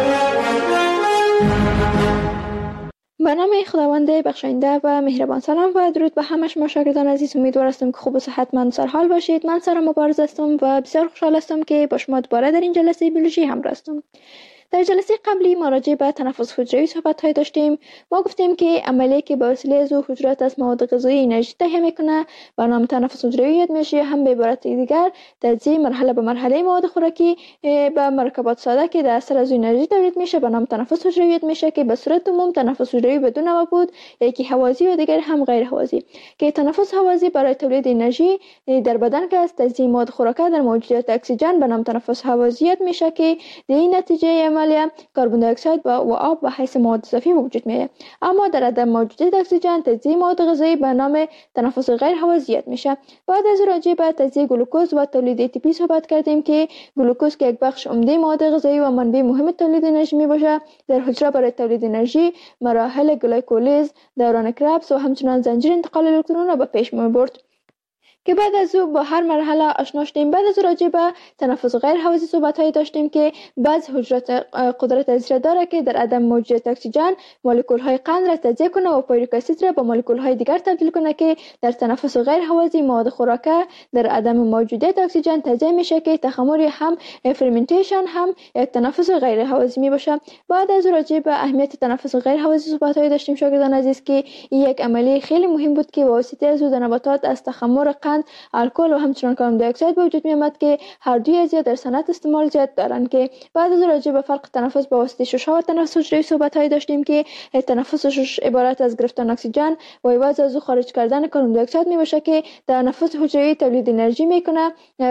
[SPEAKER 21] به نام خداوند بخشاینده و مهربان. سلام و درود به همه شما شاگردان عزیز. امیدوار هستم که خوب و صحتمند سرحال باشید. من سارا مبارز هستم و بسیار خوشحال هستم که با شما دوباره در این جلسه بیولوژی همراه هستم. در جلسه قبلی ما راجع به تنفس حجروی صحبت داشتیم. ما گفتیم که عملیه که به وسیله از حجرات از مواد غذایی انرژی تهیه میکنه به نام تنفس حجروی یاد میشه. هم به عبارت دیگر تجزیه مرحله به مرحله مواد خوراکی به مرکبات ساده که در اثر از انرژی تولید میشه به نام تنفس حجروی یاد میشه که به صورت عموم تنفس حجروی بدون نوع بود، یکی هوازی و دیگر هم غیر هوازی. که تنفس هوازی برای تولید انرژی در بدن که از تجزیه مواد خوراکی در موجودیت اکسیژن به نام تنفس هوازی یاد میشه که در این نتیجه کربن دی اکساید و آب به حیث مواد اضافی وجود میاد. اما در عدم موجودیت اکسیژن تجزیه مواد غذایی به نام تنفس غیر هوازیت میشه. بعد از راجع به تجزیه گلوکوز و تولید ATP صحبت کردیم که گلوکوز که یک بخش عمده مواد غذایی و منبع مهم تولید انرژی میباشه. در حجره برای تولید انرژی مراحل گلایکولیز، دوران کربس و همچنان زنجیر انتقال الکترون را به پیش میبرد که بعد از او با هر مرحله آشنا شدیم. بعد از راجع به تنفس غیر هوازی صحبت داشتیم که بعض حجرات قدرت از داره که در عدم موجودیت اکسیژن مولکول های قند را تجزیه کنه و پیرویک اسید را به مولکول های دیگر تبدیل کنه که در تنفس غیر هوازی مواد خوراکی در عدم موجودیت اکسیژن تجزیه میشه که تخمر هم فرمنتیشن هم یک تنفس غیر هوازی می باشه. بعد از راجع به اهمیت تنفس غیر هوازی صحبت داشتیم شاگردان عزیز که این یک عملیه خیلی مهم بود که واسطه از نباتات از تخمر الکل و همچنان کربن دی اکساید به وجود میآمد که هر دوی از در صنعت استعمال زیاد دارند. که بعد از راجع به فرق تنفس با واسطه شش‌ها و تنفس حجروی صحبت داشتیم که تنفس شش عبارت از گرفتن اکسیژن و عوض از او خارج کردن کربن دی اکساید میباشه که در تنفس حجروی تولید انرژی میکنه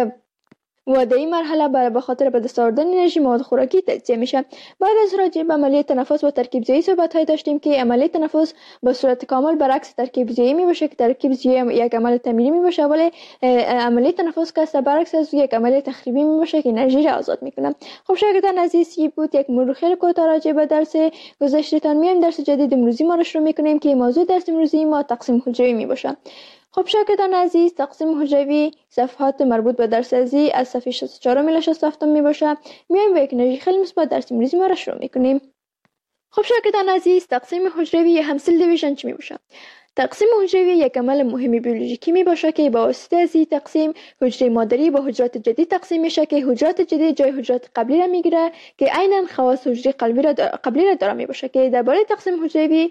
[SPEAKER 21] و در این مرحله به خاطر به دست آوردن انرژی مواد خوراکی تجزیه میشه. بعد از راجع به عملیه تنفس و ترکیب زیایی صحبت داشتیم که عملیه تنفس به صورت کامل برعکس ترکیب زیایی میباشه که ترکیب زیایی یک عمل تعمیری میباشه ولی عملیه تنفس که برعکس از یک عملیه تخریبی میباشه که انرژی را آزاد میکنه. خب شاگردان عزیز، این بود یک مرور خیلی کوتاه راجع به درس گذشته‌تان. میایم درس جدید امروزی ما رو شروع میکنیم که موضوع درس امروزی ما تقسیم حجروی میباشه. خب شاگردان عزیز، تقسیم حجروی صفحات مربوط به درس ازی از صفحه 64 الی 67 می باشه. میایم با یک انرژی خیلی مثبت درس امروزی ما را شروع میکنیم. خب شاگردان عزیز، تقسیم حجروی یا هم سل دیویژن چی می باشه؟ تقسیم حجروی یک عمل مهم بیولوژیکی می باشه که با واسطه از این تقسیم حجره مادری با حجرات جدید تقسیم میشه که حجرات جدید جای حجرات قبلی را میگیره که عیناً خواص حجره قبلی را داره می باشه. که درباره تقسیم حجروی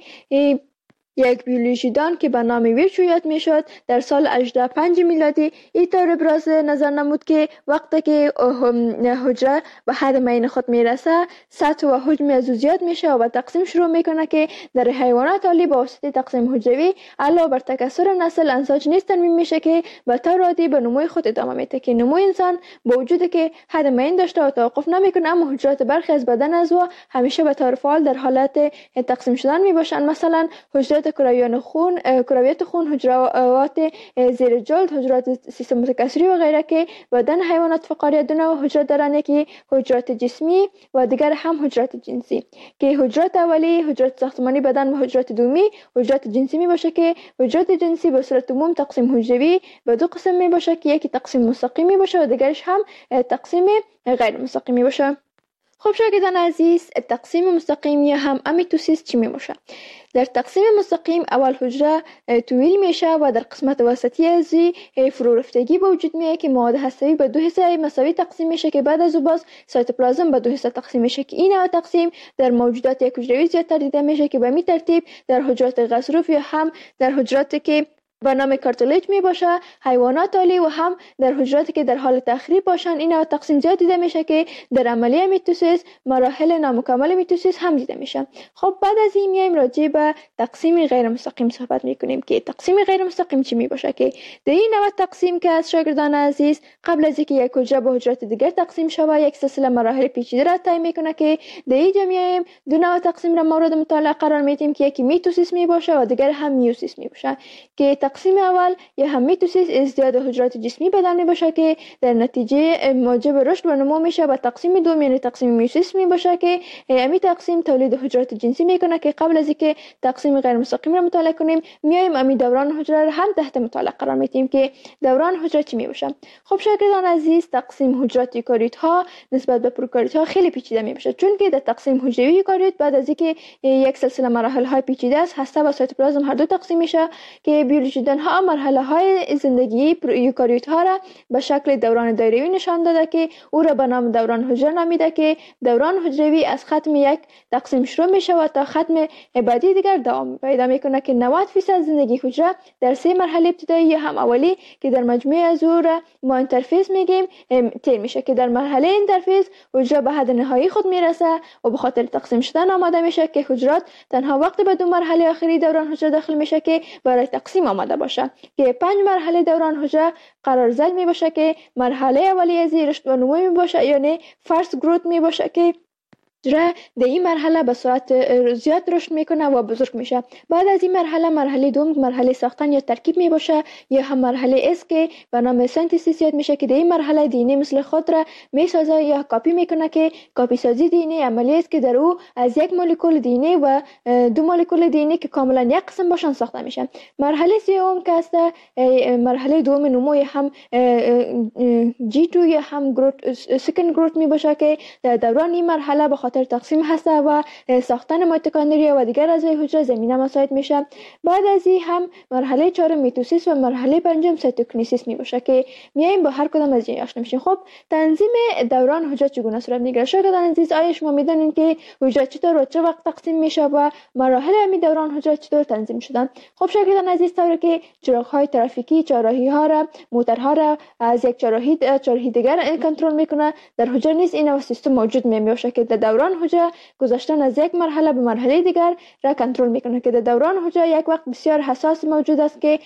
[SPEAKER 21] یک بیولوژیدان که به نام ویرچو یاد میشد در سال 85 میلادی این طور ابراز نظر نمود که وقتی که حجره به حد معین خود میرسه سطح و حجم از او زیاد میشه و به تقسیم شروع میکنه که در حیوانات عالی با واسطه تقسیم حجروی علاوه بر تکثر نسل انساج نیز تنمیم میشه که به طور عادی به نموی خود ادامه میده. که نموی انسان با وجودی که حد معین داشته و توقف نمیکنه اما حجرات برخی از بدن از او همیشه به طور فعال در حالت تقسیم شدن میباشند. مثلا حجرات کرویات خون، حجرات زیر جلد، حجرات سیستم متکثری و غیره که بدن حیوانات فقاری دو نوع حجرات دارند، یکی حجرات جسمی و دیگر هم حجرات جنسی. که حجرات اولی حجرات ساختمانی بدن و حجرات دومی حجرات جنسی می باشه که حجرات جنسی به صورت عموم تقسیم حجروی به دو قسم می باشه که یکی تقسیم مستقیمی باشه و دیگرش هم تقسیم غیر مستقیمی باشه. خب شاگردان عزیز، تقسیم مستقیم یا هم امیتوسیس چی می باشه؟ در تقسیم مستقیم اول حجره طویل میشه و در قسمت وسطی از فرو رفتگی به وجود میاد که مواد هسته‌ای به دو حصه مساوی تقسیم میشه که بعد از او باز سایتوپلازم به دو حصه تقسیم میشه که این نوع تقسیم در موجودات یک حجروی زیادتر دیده میشه که به می ترتیب در حجرات غضروف یا هم در حجراتی که
[SPEAKER 10] به نام کارتلیج می باشه. حیوانات عالی و هم در حجراتی که در حال تخریب باشن اینا تقسیم زیاد دیده میشه که در عملیه میتوسیس مراحل نامکمل میتوسیس هم دیده میشه. خب بعد از این میایم راجع به تقسیم غیر مستقیم صحبت میکنیم که تقسیم غیر مستقیم چی می باشه. که در این نوع تقسیم که از شاگردان عزیز قبل از اینکه یک حجره به حجرات دیگر تقسیم شود یک سلسله مراحل پیچیده را طی میکنه که در اینجا میایم دو نوع تقسیم را مورد مطالعه قرار میدیم که یکی میتوسیس می باشه و دیگر هم میوسیس می باشه. که تقسیم اول یا هم میتوسیس ازدیاد حجرات جسمی بدن می باشه که در نتیجه موجب رشد و نمو میشه و تقسیم دوم یعنی تقسیم میوسیس می باشه که همین تقسیم تولید حجرات جنسی میکنه که قبل از اینکه تقسیم غیر مستقیم را مطالعه کنیم میایم همین دوران حجره را هم تحت مطالعه قرار میدیم که دوران حجره چی می باشه. خب شاگردان عزیز تقسیم حجرات یوکاریوت ها نسبت به پروکاریوت ها خیلی پیچیده می باشه، چون که در تقسیم حجروی یوکاریوت بعد از اینکه یک سلسله مراحل های پیچیده است هسته و سایتوپلازم هر دو تقسیم میشه که بیولوژیدان ها مرحله های زندگی یوکاریوت ها را به شکل دوران دایروی نشان داده که او را به نام دوران حجره نامیده که دوران حجروی از ختم یک تقسیم شروع میشه و تا ختم بعدی دیگر دوام پیدا میکنه که 90% زندگی حجره در سه مرحله ابتدایی هم اولی که در مجموعه از او را ما اینترفیس میگیم طی میشه که در مرحله اینترفیس حجره به حد نهایی خود میرسه و به خاطر تقسیم شدن آماده میشه که حجرات تنها وقت به دو مرحله آخری دوران حجره داخل میشه که برای تقسیم آماده باشه که 5 مرحله دوران حجره قرار زل می باشه که مرحله اولی از رشد و نمو می باشه یعنی فرست گروت می باشه که حجره در این مرحله به سرعت زیاد رشد میکنه و بزرگ میشه. بعد از این مرحله دوم مرحله ساختن یا ترکیب می باشه یا هم مرحله است که به نام سنتزیس یاد میشه که در این مرحله دی مثل خود را میسازه یا کاپی میکنه که کاپی سازی دی عملی است که در او از یک مولکول دی و دو مولکول دی که کاملا یک قسم باشن ساخته میشه. مرحله سوم که است مرحله دوم نمو یا هم G2 یا هم گروت سکند گروت می باشه که در دوران این مرحله به خاطر تقسیم هسته و ساختن میتوکندریا و دیگر اعضای حجره زمینه مساعد میشه. بعد از این هم مرحله چهارم میتوسیس و مرحله پنجم سایتوکینیسیس می باشه که میایم با هر کدام از این آشنا میشیم. خب تنظیم دوران حجره چگونه صورت میگیره؟ شاگردان عزیز آیا شما میدونید که حجره چطور و چه وقت تقسیم میشه و مراحل همین دوران حجره چطور تنظیم شدن؟ خب شاگردان عزیز طوری که چراغ‌های ترافیکی چهارراهی‌ها را موتورها را از یک چهارراهی دیگر کنترل میکنه در حجره نیز این سیستم موجود میشه که در دوران حجره گذشتن از یک مرحله به مرحله دیگر را کنترل میکنه که در دوران حجره یک وقت بسیار حساس موجود است که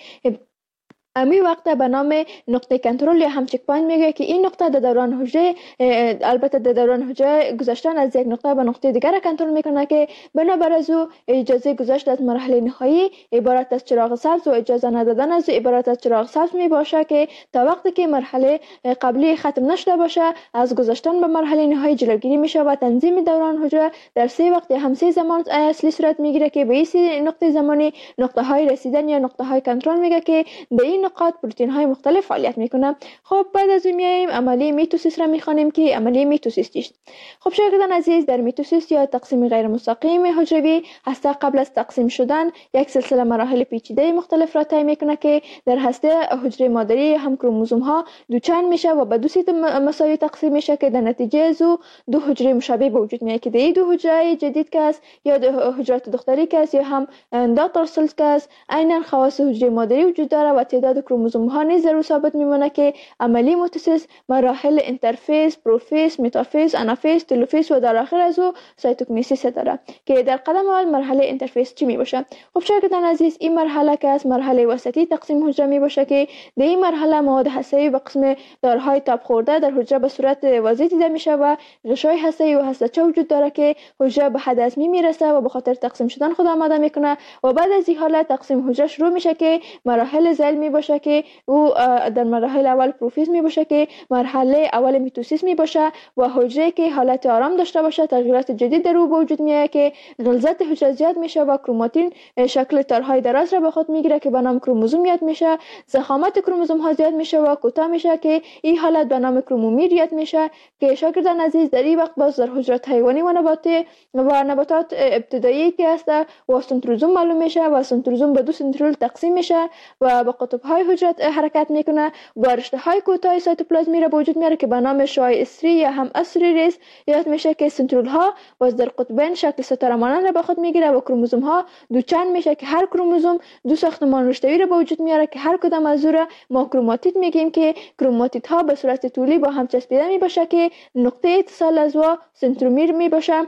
[SPEAKER 10] امی وقت به نام نقطه کنترل یا هم چک پوینت میگه که این نقطه در دوران حجره البته در دوران حجره گذشتن از یک نقطه به نقطه دیگر را کنترل میکنه که بنابر از او اجازه گذشت از مرحله نهایی عبارت از چراغ سبز و اجازه ندادن از او عبارت از چراغ سبز می باشه که تا وقتی که مرحله قبلی ختم نشده باشه از گذشتن به مرحله نهایی جلوگیری میشه و تنظیم دوران حجره در سه وقت هم سه زمان اصلی صورت میگیره که به این نقطه زمانی نقطه های رسیدن یا نقطه های کنترل میگه که به این نقاط پروتئین های مختلف فعالیت میکنه. خب بعد از اون میایم عملیه میتوسیس را میخوانیم که عملیه میتوسیس چیست؟ خب شاگردان عزیز در میتوسیس یا تقسیم غیر مستقیم حجروی هسته قبل از تقسیم شدن یک سلسله مراحل پیچیده مختلف را طی میکنه که در هسته حجره مادری هم کروموزوم ها دوچند میشه و به دو سیت مساوی تقسیم میشه که در نتیجه از دو حجره مشابه به وجود میاد که در دو حجره جدید که است یا حجرات دختری که است یا هم داتر سلز که است عیناً خواص حجره مادری وجود داره و تعداد کروموزوم ها نیز ضرور ثابت میمونه که عملی میتوسیس مراحل اینترفیس، پروفیس، متافیز، آنافیز، تلوفیز و در آخر از او سایتوکینیسیس داره که در قدم اول مرحله اینترفیس چی میباشه؟ خب شاگردان عزیز این مرحله که از مرحله وسطی تقسیم حجره میباشه که در این مرحله مواد هسته‌ای و قسم دارهای تاب خورده در حجره به صورت واضح دیده میشه و غشای هسته‌ای و هسته‌چه وجود داره که حجره به حد اصلی میرسه و به خاطر تقسیم شدن خود آماده میکنه و بعد از این حالت تقسیم حجره شروع میشه که مراحل ذیل میباشه که او در مرحله اول پروفیز میباشه که مرحله اول میتوسیس میباشه و حجره که حالت آرام داشته باشه تغییرات جدید در او به وجود میاد که غلظت حجره زیاد میشه و کروماتین شکل تارهای دراز را به خود میگیره که به نام کروموزوم یاد میشه. ضخامت کروموزوم ها زیاد میشه و کوتاه میشه که این حالت به نام کرومومیر یاد میشه که شاگردان عزیز در این وقت باز در حجرات حیوانی و نباتات ابتدایی که است و سنتروزوم معلوم میشه و سنتروزوم به دو سنترول تقسیم میشه و به قطب های حجره حرکت میکنه و رشته های کوتاه سایتوپلازمی را به وجود میاره که به نام شعاع استری یا هم استری ریس یاد میشه که سنترول ها باز در قطبین شکل ستاره مانند را به خود میگیره و کروموزوم ها دوچند میشه که هر کروموزوم دو ساختمان رشته‌ای را به وجود میاره که هر کدام از اون ما کروماتید میگیم که کروماتید ها به صورت طولی با هم چسبیده میباشه که نقطه اتصال از و سنترومیر میباشه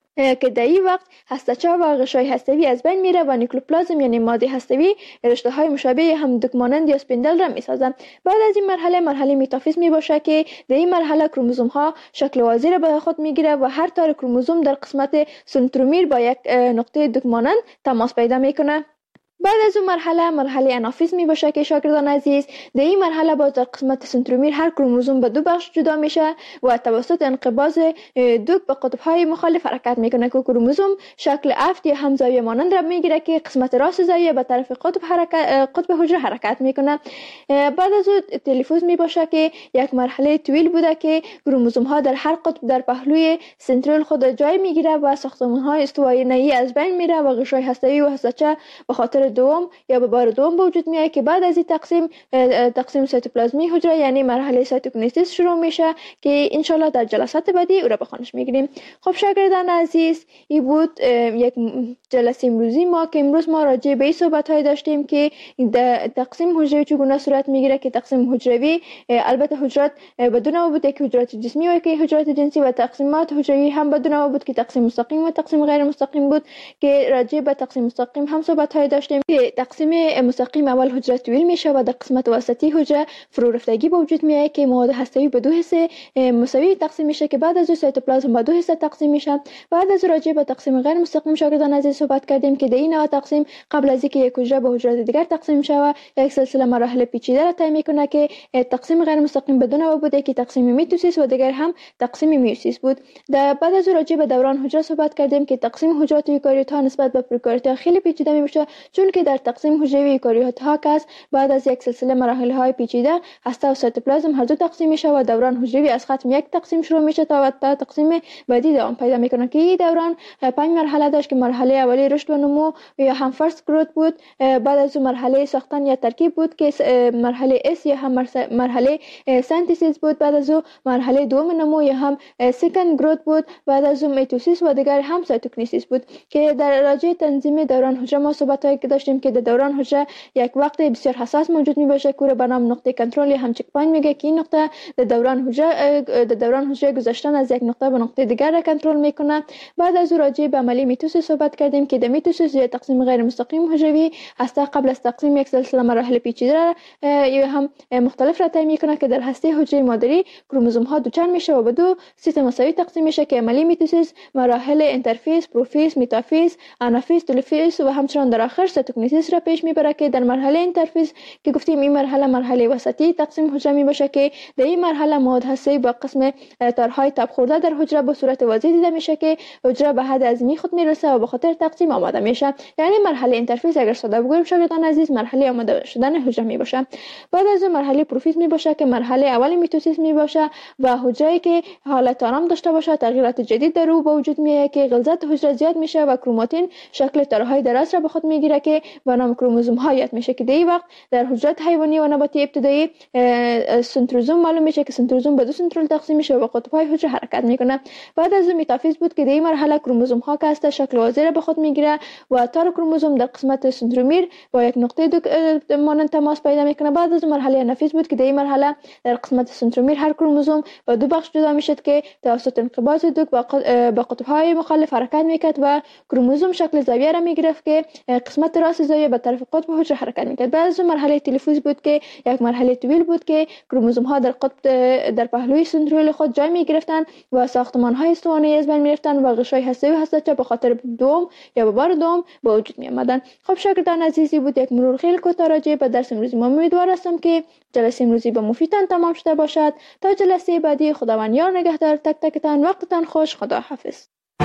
[SPEAKER 10] که در این وقت هسته‌چه و غشای هسته‌ای از بین میره و نیکلوپلازم یعنی ماده هسته‌ای رشته های مشابه هم دک مانند یا اسپندل را میسازه. بعد از این مرحله میتافیز میباشه که در این مرحله کروموزوم ها شکل وازی را به خود میگیره و هر تار کروموزوم در قسمت سنترومیر با یک نقطه دک مانند تماس پیدا میکنه. بعد از اون مرحله انافیز می باشه که شاگردان عزیز در این مرحله باز در قسمت سنترومیر هر کروموزوم به دو بخش جدا میشه و توسط انقباض دوک به قطب‌های مخالف حرکت میکنه که کروموزوم شکل افت یا هم زاویه مانند را میگیره که قسمت راست زاویه به طرف قطب حجره حرکت میکنه. بعد از اون تلیفوز می باشه که یک مرحله طویل بوده که کروموزوم ها در هر قطب در پهلوی سنترال خود جای میگیره و ساختمان های استوایی نهی از بین میره و غشای هسته‌ای و هسته‌چه به خاطر دوم یا به بار دوم به وجود میاد که بعد از این تقسیم سایتوپلازمی حجره یعنی مرحله سایتوکینیزیس شروع میشه که انشالله در جلسات بعدی او را به خوانش میگیریم. خب شاگردان عزیز این بود یک جلسه امروزی ما که امروز ما راجع به این صحبت های داشتیم که تقسیم حجره چگونه صورت میگیره که تقسیم حجروی البته حجرات بدون ما بود که حجرات جسمی و که حجرات جنسی و تقسیمات حجروی هم بدون ما بود که تقسیم مستقیم و تقسیم غیر مستقیم بود که راجع به تقسیم مستقیم هم صحبت های داشتیم که تقسیم مستقیم اول حجره طویل میشه و در قسمت وسطی حجره فرو رفتگی به وجود میاد که مواد هسته‌ای به دو حصه مساوی تقسیم میشه که بعد از سایتوپلازم به دو حصه تقسیم میشه. بعد از راجع به تقسیم غیر مستقیم شاگردان عزیز صحبت کردیم که در این نوع تقسیم قبل از اینکه یک حجره به حجرات دیگر تقسیم شود یک سلسله مراحل پیچیده را طی میکنه که تقسیم غیر مستقیم بدون ما بوده که تقسیم میتوسیس و دیگر هم تقسیم میوسیس بود. بعد از راجع به دوران حجره صحبت کردیم که تقسیم حجرات یوکاریوت ها نسبت به پروکاریوت ها خیلی پیچیده میشه چون که در تقسیم حجره یوکاریوت ها که بعد از یک سلسله مراحل های پیچیده هسته و سایتوپلازم هر دو تقسیم میشه و دوران حجروی از ختم یک تقسیم شروع میشه تا تقسیم بعدی دوام پیدا میکنه که این دوران 5 مرحله داشت که مرحله اولی رشد و نمو یا هم فرست گروت بود. بعد از اون مرحله ساختن یا ترکیب بود که مرحله اس یا هم مرحله سنتیسیس بود. بعد از اون مرحله دوم نمو یا هم سکند گروت بود. بعد از اون میتوسیس و دیگر هم سایتوکینیزیس بود که در راجع تنظیم دوران حجره ما صحبت هایی که داشتیم که در دوران حجره یک وقت بسیار حساس موجود میباشه که به نام نقطه کنترل یا هم چک پوینت میگه که این نقطه در دوران حجره گذشتن از یک نقطه به نقطه دیگر را کنترل میکنه. بعد از راجع به عملی میتوسیس صحبت کردیم که در میتوسیس یا تقسیم غیر مستقیم حجروی هسته قبل از تقسیم یک سلسله مراحل پیچیده یا هم مختلف را طی میکنه که در هسته حجره مادری کروموزوم ها دوچند میشه و به دو سیستم مساوی تقسیم میشه که عملی میتوسیس مراحل اینترفیز، پروفیز، میتافیز، آنافیز، تلوفیز و همچنان در آخر سایتوکینیزیس را پیش میبره که در مرحله اینترفیز که گفتیم این مرحله وسطی تقسیم حجره میباشه که در این مرحله مواد هسته‌ای با قسم تارهای تاب خورده در حجره به صورت واضح دیده میشه که حجره به حد عظیمی خود میرسه و به خاطر تقسیم آماده میشه. یعنی مرحله اینترفیز اگر ساده بگوییم شاگردان عزیز مرحله آماده شدن حجره میباشه. بعد از مرحله پروفیز میباشه که مرحله اولی میتوسیس میباشه و حجره که حالت آرام داشته باشه تغییرات جدید در او به وجود میاد که غلظت حجره زیاد میشه و کروماتین شکل تارهای دراز را به خود میگیره که به نام کروموزوم ها یاد میشه که در این وقت در حجرات حیوانی و نباتی ابتدایی سنتروزوم معلوم میشه که سنتروزوم به دو سنترول تقسیم میشه و به قطب‌های حجره حرکت میکنه. بعد از میتافیز بود که در این مرحله کروموزوم ها که هست شکل واضح را به خود میگیره و تار کروموزوم در قسمت سنترومیر با یک نقطه مانند تماس پیدا میکنه. بعد از مرحله انافیز بود که در این مرحله در قسمت سنترومیر هر کروموزوم به دو بخش جدا میشه که توسط انقباض دوک با قطب‌های مخالف حرکت میکرد و کروموزوم شکل زاویه را میگرفت که قسمت راست زاویه به طرف قطب حجره حرکت میکرد. بعد از مرحله تلیفوز بود که یک مرحله طویل بود که کروموزوم ها در پهلوی سنترال خود جای میگرفتند و ساختمان های استوانه‌ای از بین میرفتند و غشای هسته‌ای و هسته‌چه به خاطر دوم یا به بار دوم به وجود می آمدند. خب شاگردان عزیزی بود یک مرور خیلی کوتاه راجع به درس امروزی. ما امیدوار هستم که جلسه امروزی به مفیدتان تمام شده باشد. تا جلسه بعدی خداوند یار نگهدار تک تکتان. وقتتان خوش. خدا حافظ.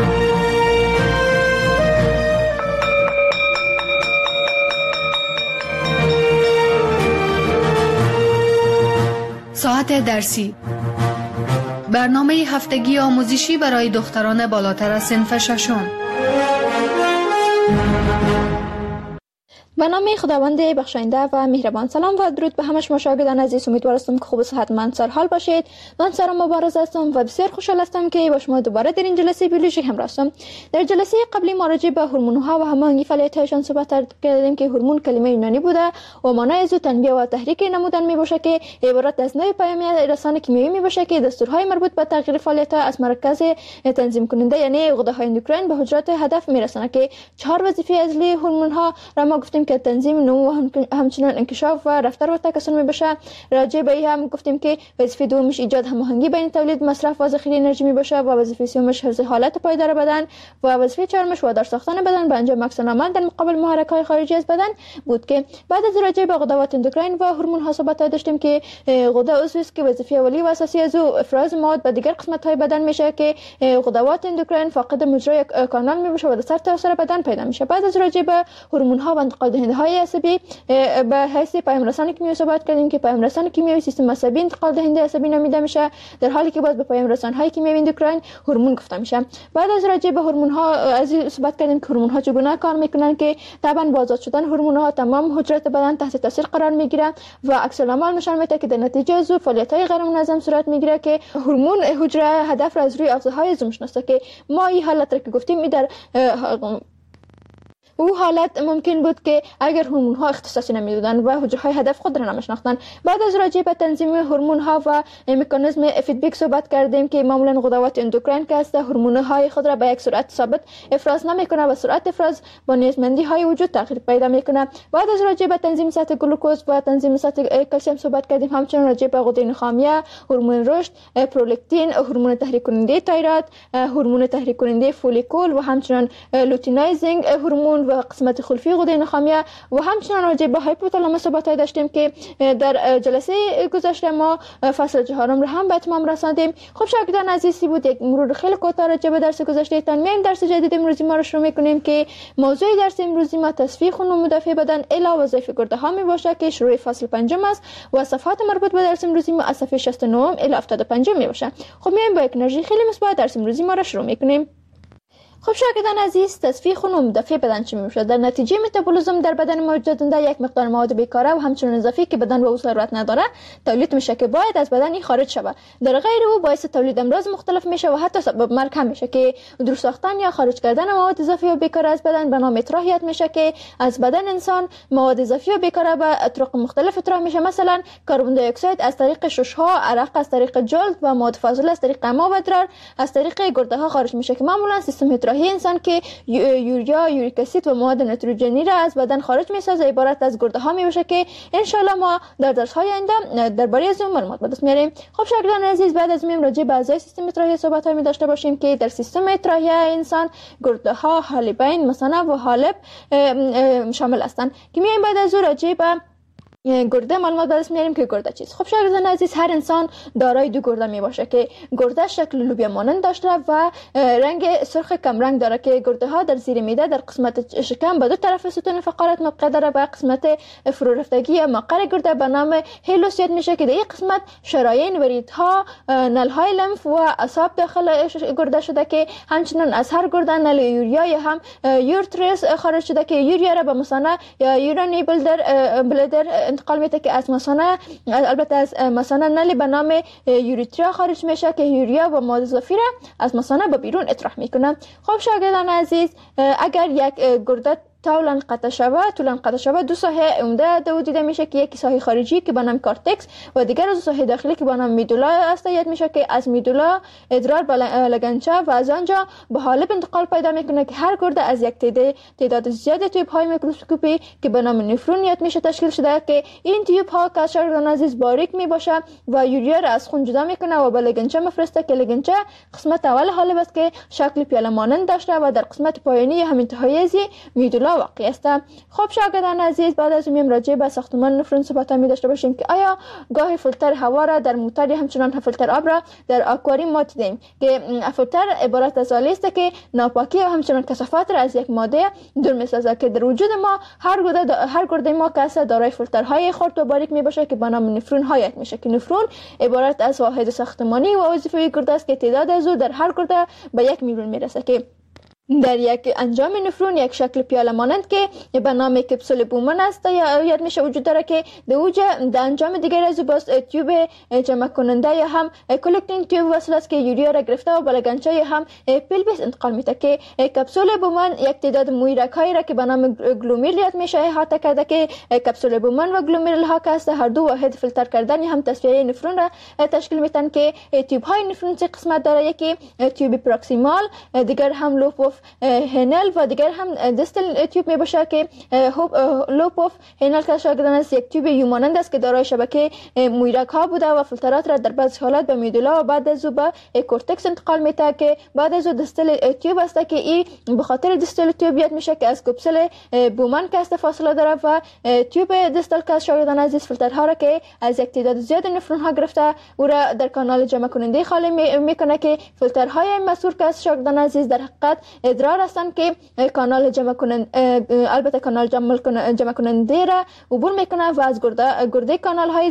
[SPEAKER 12] ساعت درسی برنامه هفتگی آموزشی برای دختران بالاتر از صنف ششم.
[SPEAKER 10] به نام خداوند بخشاینده و مهربان. سلام و درود به همه شما شاگردان عزیز. امیدوار هستم که خوب و صحتمند سرحال باشید. من سارا مبارز هستم و بسیار خوشحال هستم که با شما دوباره در این جلسه بیولوژی همراه هستم. در جلسه قبلی ما راجع به هورمون‌ها و هماهنگی فعالیت‌هایشان صحبت کردیم که هورمون کلمه یونانی بوده و معنای از تنبیه و تحریک نمودن میباشه که عبارت از نوع پیامی رسانه کیمیایی میباشه که دستورهای مربوط به تغییر فعالیت‌ها از مرکز تنظیم کننده یعنی غده‌های اندوکراین به حجرات هدف میرسونه که 4 وظیفه اصلی هورمون‌ها را ما گفتیم که تنظیم نمو و همچنین انکشاف و رفتار و تکثر میباشه. راجع به این هم گفتیم که وظیفه دومش ایجاد هماهنگی بین تولید، مصرف و ذخیره انرژی میباشه و وظیفه سومش حفظ حالت پایدار بدن و وظیفه چهارمش وادار ساختن بدن به انجام عکس العمل در مقابل محرک‌های خارجی از بدن بود. که بعد از راجع به غدوات اندوکراین و هورمون‌ها صحبت داشتیم که غده عضوی است که وظیفه اولیه و اساسی از او افراز مواد به دیگر قسمت‌های بدن میشه که غدوات اندوکراین فاقد مجرای کانال میباشه و در سر تاثیر بدن پیدا میشه. بعد از راجع به هورمون‌ها و انتقال دهنده‌های عصبی به حیث پیام‌رسان کیمیایی صحبت کردیم که پیام‌رسان کیمیایی سیستم عصبی انتقال دهنده عصبی نامیده میشه، در حالی که باز به پیام‌رسان‌های کیمیایی اندوکراین هورمون گفته میشه. بعد از راجع به هورمون‌ها از صحبت کردیم که هورمون‌ها چگونه کار میکنن که طبعا با آزاد شدن هورمون‌ها تمام حجرات بدن تحت تاثیر قرار میگیره و عکس العمل نشان میده که در نتیجه از فعالیت‌های غیر منظم صورت میگیره که هورمون حجره هدف را از روی آغازهای از میشناسه که ما این حالت را که گفتیم در او حالت ممکن بود که اگر هورمون ها اختصاصی نمیدادن و حجره های هدف خود را نمیشناختن. بعد از راجع به تنظیم هورمون ها و مکانیزم فیدبک صحبت کردیم که معمولا غدوات اندوکراین که است هورمون های خود را به یک سرعت ثابت افراز نمیکنه و سرعت افراز با نیازمندی های وجود تغییر پیدا میکنه. بعد از راجع به تنظیم سطح گلوکوز و تنظیم سطح کلسیم صحبت کردیم. همچنین راجع به غده نخامیه، هورمون رشد، پرولاکتین، هورمون تحریک کننده تایروید، هورمون تحریک کننده فولیکول و همچنین لوتینایزینگ هورمون و قسمت خلفی غده نخامیه و همچنین راجع به هایپوتالاموس صحبت داشتیم که در جلسه گذشته ما فصل 4 را هم به اتمام رساندیم. خب شاگردان عزیزی بود یک مرور خیلی کوتاه راجع به درس گذشته تان. میایم درس جدید امروزی ما رو شروع میکنیم که موضوع درس امروزی ما تصفیه خون و مدافع بدن الی وظایف گرده ها می باشه که شروع فصل 5 است و صفحات مربوط به درس امروزی ما از صفحه 69 الی 75 می باشه. خب میایم با یک انرژی خیلی مثبت درس امروزی ما رو شروع میکنیم. خب شاگردان عزیز، تصفیه خون و مدافع بدن چی میشه؟ در نتیجه متابولیسم در بدن موجودنده یک مقدار مواد بیکاره و همچنین اضافی که بدن به او ضرورت نداره تولید میشه که باید از بدن خارج شود. در غیر او باعث تولید امراض مختلف میشه و حتی سبب مرگ هم میشه که دور ساختن یا خارج کردن مواد اضافی و بیکاره از بدن به نام اطراحیت میشه که از بدن انسان مواد اضافی و بیکاره به طرق مختلف اطراح میشه. مثلا کربن دی اکساید از طریق ششها، عرق از طریق جلد و مواد فاضله از طریق اما و ادرار از طریق گرده ها خارج میشه که معمولا سیستم انسان که یوریا، یوریک اسید و مواد نیتروژنی را از بدن خارج می‌سازه عبارت از گرده ها میشه که ان شاء الله ما در درس‌های آینده درباره از اون معلومات به دست میاریم. خب شاگردان عزیز، بعد از میم راجع به اعضای سیستم اطراحی صحبت‌هایی داشته باشیم که در سیستم اطراحی انسان گرده ها، حالبین، مثانه و حالب شامل هستند که میایم بعد از اون راجع به گرده معلومات به دست میاریم که گرده چیست. خب شاگردان عزیز، هر انسان دارای دو گرده می باشه که گرده شکل لوبیا مانند داشته و رنگ سرخ کم رنگ داره که گرده ها در زیر معده در قسمت شکم به دو طرف ستون فقرات موقع داره و قسمت فرو رفتگی یا مقر گرده به نام هیلوس یاد میشه که در این قسمت شرايين و ریدها، نلهای لمف و اعصاب داخل گرده شده که همچنین از هر گرده نل یوریا یا هم یورترس خارج شده که یوریا را به مثانه یا یورانی بلدر انتقال میده که از مثانه، البته از مثانه نلی به نام یوریتریا خارج میشه که یوریا و مواد اضافی را از مثانه به بیرون اطراح میکنه. خب شاگردان عزیز، اگر یک گرده طولا قطع شود دو ساحه عمده دو دیده میشه که یکی ساحه خارجی که به نام کورتکس و دیگر از ساحه داخلی که به نام میدولا است یاد میشه که از میدولا ادرار به لگنچه و از آنجا به حالب انتقال پیدا میکنه که هر گرده از یک تعداد زیادی تیوب های میکروسکوپی که به نام نفرون یاد میشه تشکیل شده که این تیوب ها که شاگردان عزیز باریک میباشه و یوریا را از خون جدا میکنه و به لگنچه میفرسته که لگنچه قسمت اول حالب است که شکل پیاله مانند داشته و در قسمت پایانی هم انتهایی میدولا واقع است. خب شاگردان عزیز، بعد از میم راجع به ساختمان نفرون صحبت می داشته باشیم که آیا گاهی فیلتر هوا را در موتور یا همچنان فیلتر آب را در آکواریوم ما دیدیم که فیلتر عبارت از آلی است که ناپاکی و همچنان کثافات را از یک ماده دور می‌سازد که در وجود ما هر گرده ما که دارای فیلترهای خرد و باریک می باشه که به نام نفرون ها یاد میشه که نفرون عبارت از واحد ساختمانی و وظیفه‌ای گرده است که تعداد از او در هر گرده به 1 میلیون میرسه که در یک انجام نفرون یک شکل پیاله مانند که به نام کپسول بومن است یا یاد میشه وجود داره که در انجام دیگر از باز تیوب جمع کننده یا هم کلکتینگ تیوب وصل است که یوریا را گرفته و بلگنچه یا هم پلویس انتقال میده که کپسول بومن یک تعداد مویرک هایی را که به نام گلومیرول یاد میشه احاطه کرده که کپسول بومن و گلومیرول ها که هر دو واحد فیلتر کردن یا هم تصفیه نفرون را تشکیل میدن که تیوب های نفرون سه قسمت داره، یکی تیوب پروکسیمال، دیگر هم لوپ اف هنل و دیگر هم دیستال تیوب می باشه که لوپ اف هنل که شاگردان است یک تیوب یومانند است که دارای شبکه مویرک ها بوده و فیلترات را در بعضی حالات به میدولا و بعد از او به کورتکس انتقال میده که بعد از او دیستال تیوب است که این به خاطر دیستال تیوب یاد میشه که از کپسول بومن که است فاصله داره و تیوب دیستال که شاگردان عزیز فیلترها را که از یک تعداد زیاد نفرون ها گرفته او را در کانال جمع کننده خالی میکنه که فیلترهای مسئول که شاگردان عزیز در حقیقت ادرار هستند که کانال جمع کننده البته کانال جمع کننده را عبور میکنه و از گرده کانال های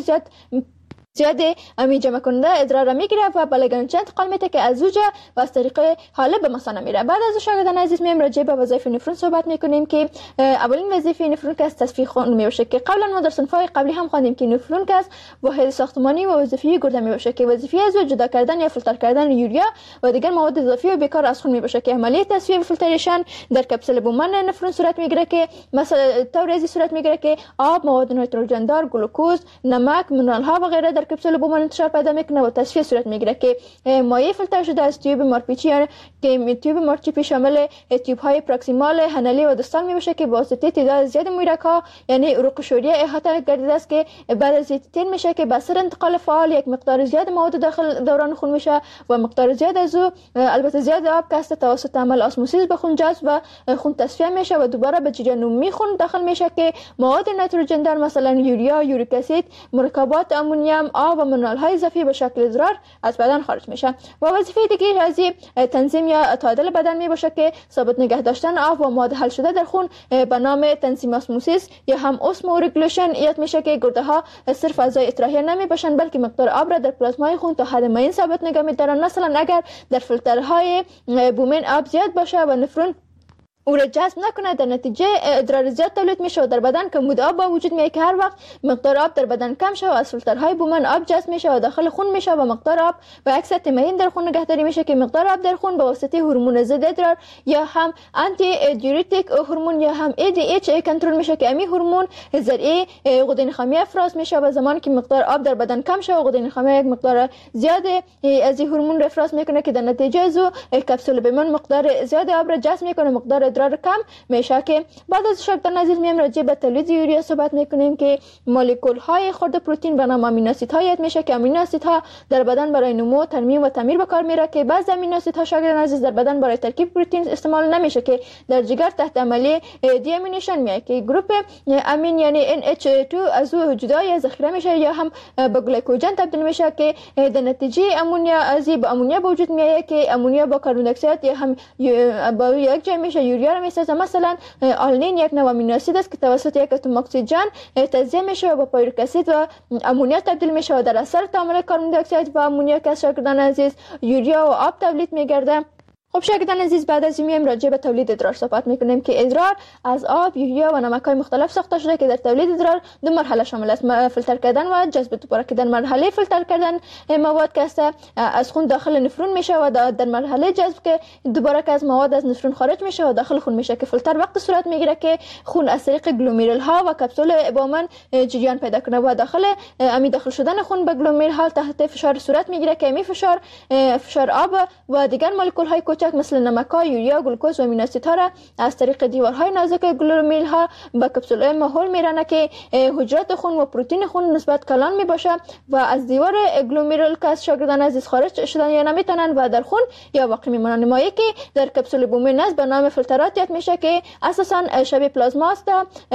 [SPEAKER 10] زیاده امی جمع کننده ادرار را میگیره و بلگنچه انتقال میده که از اوجا و از طریق حاله به مثانه میره. بعد از شاگردان عزیز میم راجع به وظایف نفرون صحبت میکنیم که اولین وظیفه نفرون که از تصفیه خون میباشه که قبلا ما در صنف‌های قبلی هم خواندیم که نفرون که از واحد ساختمانی و وظیفی گرده میباشه که وظیفه از جدا کردن یا فیلتر کردن یوریا و دیگر مواد اضافی و بیکار از خون میباشه که عملیه تصفیه و فیلتریشن در کپسول بومن نفرون صورت میگیره که مثلا طور ازی صورت میگیره که آب، مواد نیتروژن دار، گلوکوز، نمک، مینرال ها و غیره در کپسول بومن انتشار پیدا میکنه و تصفیه صورت میگیره که مایع فیلتر شده از تیوب مارپیچی که تیوب مارپیچی شامل تیوب های پروکسیمال، هنلی و دیستال میباشه که با واسطه تعداد زیاد مویرک ها یعنی عروق شوریه احاطه گردیده است که بعد از تین میشه که به اثر انتقال فعال یک مقدار زیاد مواد داخل دوران خون میشه و مقدار زیاد از او البته زیاد آب که توسط عمل اسموسیس به خون جذب و خون تصفیه میشه و دوباره به جریان عمومی خون داخل میشه که مواد نیتروژن دار مثلا یوریا، یوریک اسید، مرکبات امونیم، آب و مینرال های اضافی به شکل ادرار از بدن خارج میشه. و وظیفه دیگه از تنظیم یا تعادل بدن میباشه که ثابت نگه داشتن آب و مواد حل شده در خون به نام تنظیم اسموسیس یا هم اسمورگولیشن یاد میشه که گرده ها صرف اعضای اطراحی نمی باشن بلکه مقدار آب را در پلازمای خون تا حد معین ثابت نگه میدارن. مثلا اگر در فیلترهای بومن آب زیاد باشه و نفرون او را جذب نکنه در نتیجه ادرار زیاد تولید میشه و در بدن کمبود آب با وجود میاد که هر وقت مقدار آب در بدن کم شه و از فیلترهای بومن آب جذب میشه و داخل خون میشه و مقدار آب به عکس تمرین در خون نگهداری میشه که مقدار آب در خون به واسطه هورمون ضد ادرار یا هم آنتی دیوریتیک هورمون یا هم ADH کنترل میشه که امی هورمون ذریعه غده نخامی افراز میشه و زمانی که مقدار آب در بدن کم شه و غده نخامی یک مقدار زیاد از این هورمون را افراز میکنه که در نتیجه از کپسول بومن مقدار زیاد آب را جذب میکنه، مقدار ادرار کم میشه. که بعد از شاگردان عزیز میم راجع به تولید یوریا صحبت میکنیم که مولکول های خرد پروتئین به نام امینو اسیدها یاد میشه که امینو اسیدها در بدن برای نمو، ترمیم و تعمیر به کار میره که بعضی امینو اسیدها شاگردان عزیز در بدن برای ترکیب پروتئین استعمال نمیشه که در جگر تحت عملیه دی امینیشن میاد که گروپ امین یعنی NH2 از او جدا یا ذخیره میشه یا هم به گلیکوژن تبدیل میشه که در نتیجه امونیا از به امونیا به وجود میاد که امونیا با کربن دی اکساید یا هم با یک جای میشه یوریا را میسازه. مثلا آلنین یک نوع امینو اسید است که توسط یک اتم اکسیژن تجزیه میشه و با پیرویک اسید و امونیا تبدیل میشه و در اثر تعامل کربن دی اکساید و امونیا که شاگردان عزیز یوریا و آب تولید میگرده. خب شاگردان عزیز بعد از این راجع به تولید ادرار صحبت میکنیم که ادرار از آب، یوریا و نمک‌های مختلف ساخته شده که در تولید ادرار دو مرحله شامل است: فیلتر کردن و جذب دوباره. که در مرحله فیلتر کردن مواد که از خون داخل نفرون میشه و در مرحله جذب که دوباره که از مواد از نفرون خارج میشه و داخل خون میشه که فیلتر وقت صورت میگیره که خون از طریق گلومیرول ها و کپسول بومن جریان پیدا کنه و داخل شدن خون به گلومیرول ها تحت فشار صورت میگیره که می فشار آب و دیگر مولکول های مثل نمک‌ها، یوریا، گلوکوز و امینو اسیدها را از طریق دیوارهای نازک گلومیرول ها به کپسول‌های محول میرانه که حجرات خون و پروتئین خون نسبت کلان میباشه و از دیوار گلومیرول که از شاگردان عزیز خارج شدن یا نمیتونن و در خون یا باقی میمونن. مایعی که در کپسول بومن است به نام فیلترات یاد میشه که اساسا شبیه پلازما است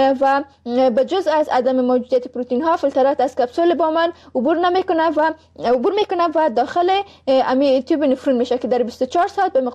[SPEAKER 10] و به جز از عدم موجودیت پروتئین ها فیلترات از کپسول بومن عبور میکنه و داخل امی تیوب نفرون میشه که در 24 ساعت به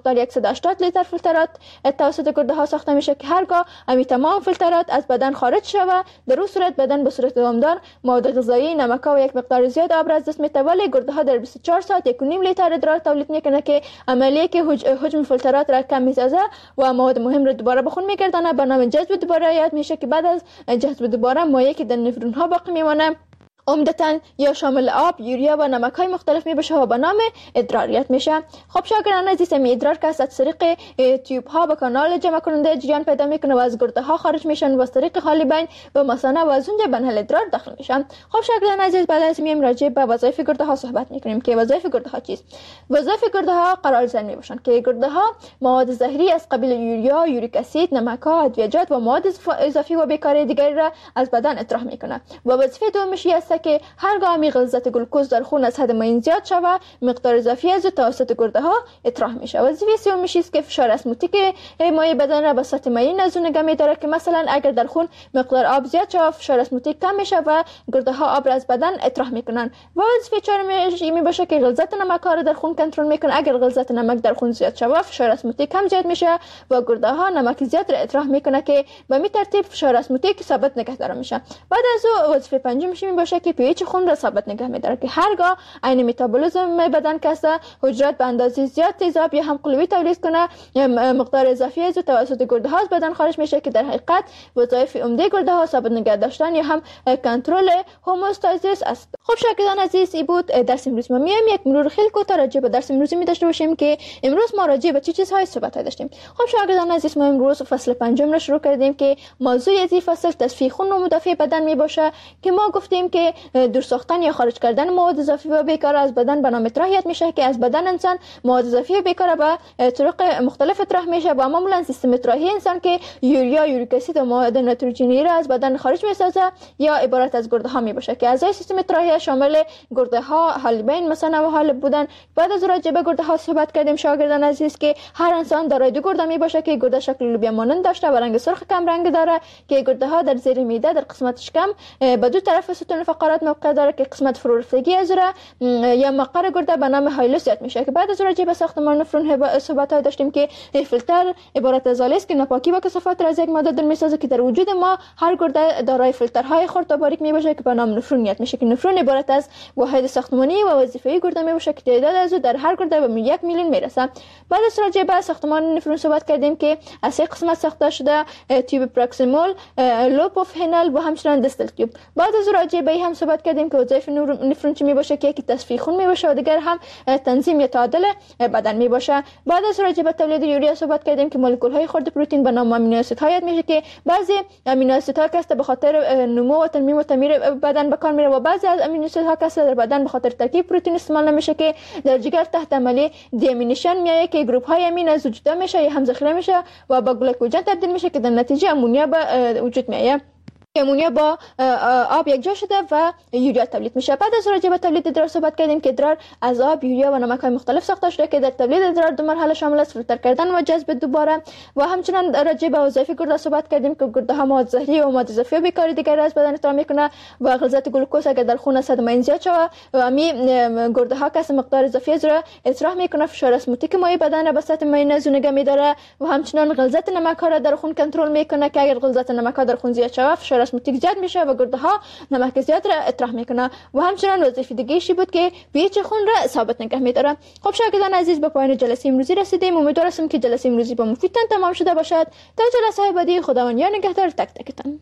[SPEAKER 10] مقدار 180 لیتر فیلترات توسط گرده ها ساخته میشه که هرگاه امی تمام فیلترات از بدن خارج شود، در اون صورت بدن به صورت دامدار مواد غذایی، نمک و یک مقدار زیاد آب را از دست میده. ولی گرده ها در 24 ساعت 1.5 لیتر ادرار تولید میکنه که عملیه که حجم فیلترات را کم میسازه و مواد مهم را دوباره به خون میگردانه. به نام جذب دوباره یاد میشه که بعد از جذب دوباره مایع که در نفرون ها باقی میمانه عمدتاً یا شامل آب، یوریا و نمک‌های مختلف میباشه و به نام ادراریت میشه. خب شاگردان عزیز، می ادرار که از طریق تیوب ها به کانال جمع کننده جریان پیدا میکنه و از گرده ها خارج میشن و از طریق خالی بین و مثانه و از اونجا به نهل ادرار داخل میشن. خب شاگردان عزیز، بعد از میم راجع به وظایف گرده ها صحبت میکنیم که وظایف گرده ها چیست. وظایف گرده ها قرارزن میباشن که گرده ها مواد زهری از قبیل یوریا، یوریک اسید، نمک‌ها، ادویه‌جات و مواد اضافی و بیکاری دیگری را از بدن اطراح میکنه. و وظیفه دومش است که هرگاه می غلظت گلوکوز در خون از حد معین زیاد شود، مقدار اضافی از توسط گرده ها اطراح میشه. وظیفه سومش است که فشار اسموتیک مایع بدن را به سطح معین از اون نگه می‌داره که مثلا اگر در خون مقدار آب زیاد شود، فشار اسموتیک کم میشه و گرده ها آب را از بدن اطراح میکنن. و وظیفه چهارمش می باشه که غلظت نمک ها را در خون کنترل میکنه. اگر غلظت نمک در خون زیاد شود، فشار اسموتیک کم زیاد میشه و گرده ها نمک زیاد را اطراح میکنه که به این ترتیب فشار اسموتیک ثابت نگه داره میشه. بعد از او وظیفه پنجمش می باشه که pH خون را ثابت نگه می‌داره که هرگاه عین متابولیسم بدن کسه حجرات به اندازه زیاد تیزاب یا هم قلوی تولید کنه، مقدار اضافی از توسط گرده ها از بدن خارج میشه که در حقیقت وظایف عمده گرده ها ثابت نگه داشتن یا هم کنترل هوموستازیس است. خب شاگردان عزیز، این بود درس امروز. ما میایم یک مرور خیلی کوتاه راجع به درس امروزی می داشته باشیم که امروز ما راجع به چه چیزهای صحبت داشتیم. خب شاگردان عزیز، ما امروز فصل پنجم را شروع کردیم که موضوع از این فصل تصفیه خون و مدافع بدن می باشه که ما گفتیم که دور ساختن یا خارج کردن مواد اضافی و بیکار از بدن به نام اطراحیت میشه که از بدن انسان مواد اضافی و بیکار به طرق مختلف اطراح میشه و معمولا سیستم اطراحی انسان که یوریا، یوریک اسید و مواد نیتروژنی را از بدن خارج میسازه یا عبارت از گرده ها میباشه که اعضای سیستم اطراحی شامل گرده ها، حالبین، مثانه و حالب بودن. بعد از راجع به گرده ها صحبت کردیم شاگردان عزیز که هر انسان دارای دو گرده میباشه که گرده شکل لوبیا مانند داشته و رنگ سرخ کم رنگ داره که گرده ها در زیر معده در قسمت شکم به دو طرف ستون فقرات موقع داره که قسمت فرورفتگی از را یا مقر گرده به نام هایلوس یاد میشه که بعد از راجع به ساختمان نفرون صحبت داشتیم که فیلتر عبارت از آلی است که ناپاکی و کثافات را از یک ماده در میسازه که در وجود ما هر گرده دارای فیلترهای خرد و باریک میباشه که به نام نفرون یاد میشه که نفرون عبارت از واحد ساختمانی و وظیفه‌ای گرده میباشه که تعداد از در هر گرده به 1 میلیون میرسه. بعد از راجع به ساختمان نفرون صحبت کردیم که از سه قسمت ساخته شده: تیوب پروکسیمال، لوب اف هنل و همچنین دستل تیوب. بعد از راجع به هم صحبت کردیم که وظایف نفرون چی میباشه که یکی تصفیه خون میباشه و دیگر هم تنظیم یا تعادل بدن میباشه. بعد از راجع به تولید یوریا صحبت کردیم که مولکول های خرد پروتئین به نام امینو اسیدها یاد میشه که بعضی امینو اسیدها که به خاطر نمو و تنمیم و تعمیر بدن به کار میره و بعضی از امینو اسیدها که در بدن به خاطر ترکیب پروتئین استعمال نمیشه که در جگر تحت عملی دیامینیشن میایه که گروپ های امین از وجود میشه یا هم ذخیره میشه و به گلیکوژن تبدیل میشه که در نتیجه امونیا به وجود میایه. امونیا با آب یکجا شده و یوریا تولید میشه. بعد از راجع به تولید ادرار صحبت کردیم که ادرار از آب، یوریا و نمک‌های مختلف ساخته شده که در تولید ادرار دو مرحله شامل است: فیلتر کردن و جذب دوباره. و همچنین راجع به وظایف گرده صحبت کردیم که گرده ها مواد زهری و مواد اضافی و بیکاری دیگر از بدن اطراح میکنه و غلظت گلوکوز اگر در خون از حد معین زیاد شود و می گرده ها که مقدار اضافی از را اطراح میکنه، فشار اسموتیک مایع بدن را به سطح معین از نگه میداره و همچنین غلظت نمک ها را در خون کنترل میکنه که اگر غلظت نمک ها در خون زیاد شود، فشار اسموتیک زیاد میشه و گرده ها نمک زیاد را اطراح میکنه و همچنین وظیفه دیگه ایشی بود که pH خون را ثابت نگه میداره. خب شاگردان عزیز، به پایان جلسه امروزی رسیدیم. امیدوارم که جلسه امروزی با مفیدتان تمام شده باشد. تا جلسه بعدی، خداوند یار نگهدار تک تکتان.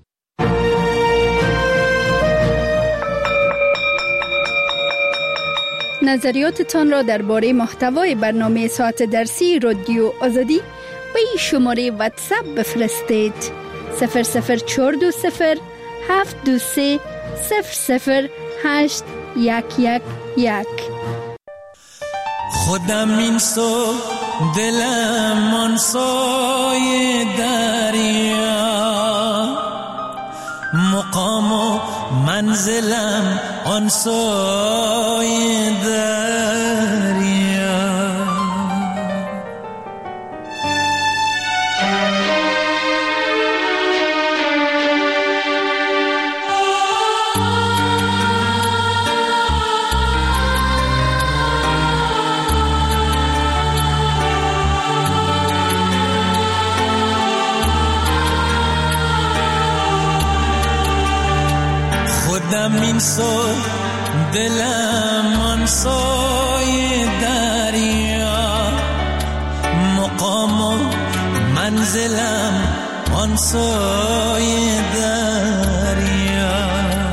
[SPEAKER 13] نظریاتتان را درباره محتوای برنامه ساعت درسی رادیو آزادی به این شماره واتساپ بفرستید: 00420 723 00811.
[SPEAKER 14] خودم این صبح دلم آن سایه دریا، مقام و منزلم آن سایه دریا. همین سو دلم آن سوی دریا، مقام و منزلم آن سوی دریا.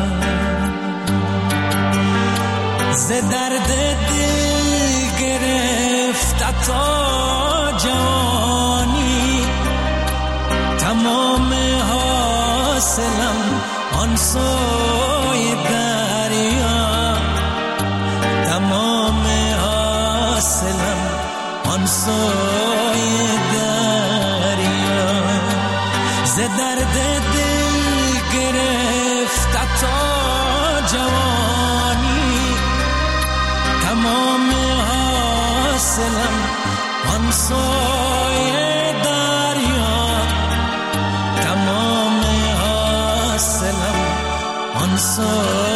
[SPEAKER 14] ز درد دل گرفت تا جوانی، تمام حاصلم آن سوی دریا، تمام حاصلم آن سوی دریا. ز درد دل گرفت تا جوانی، تمام حاصلم آن سوی دریا، تمام حاصلم آن سوی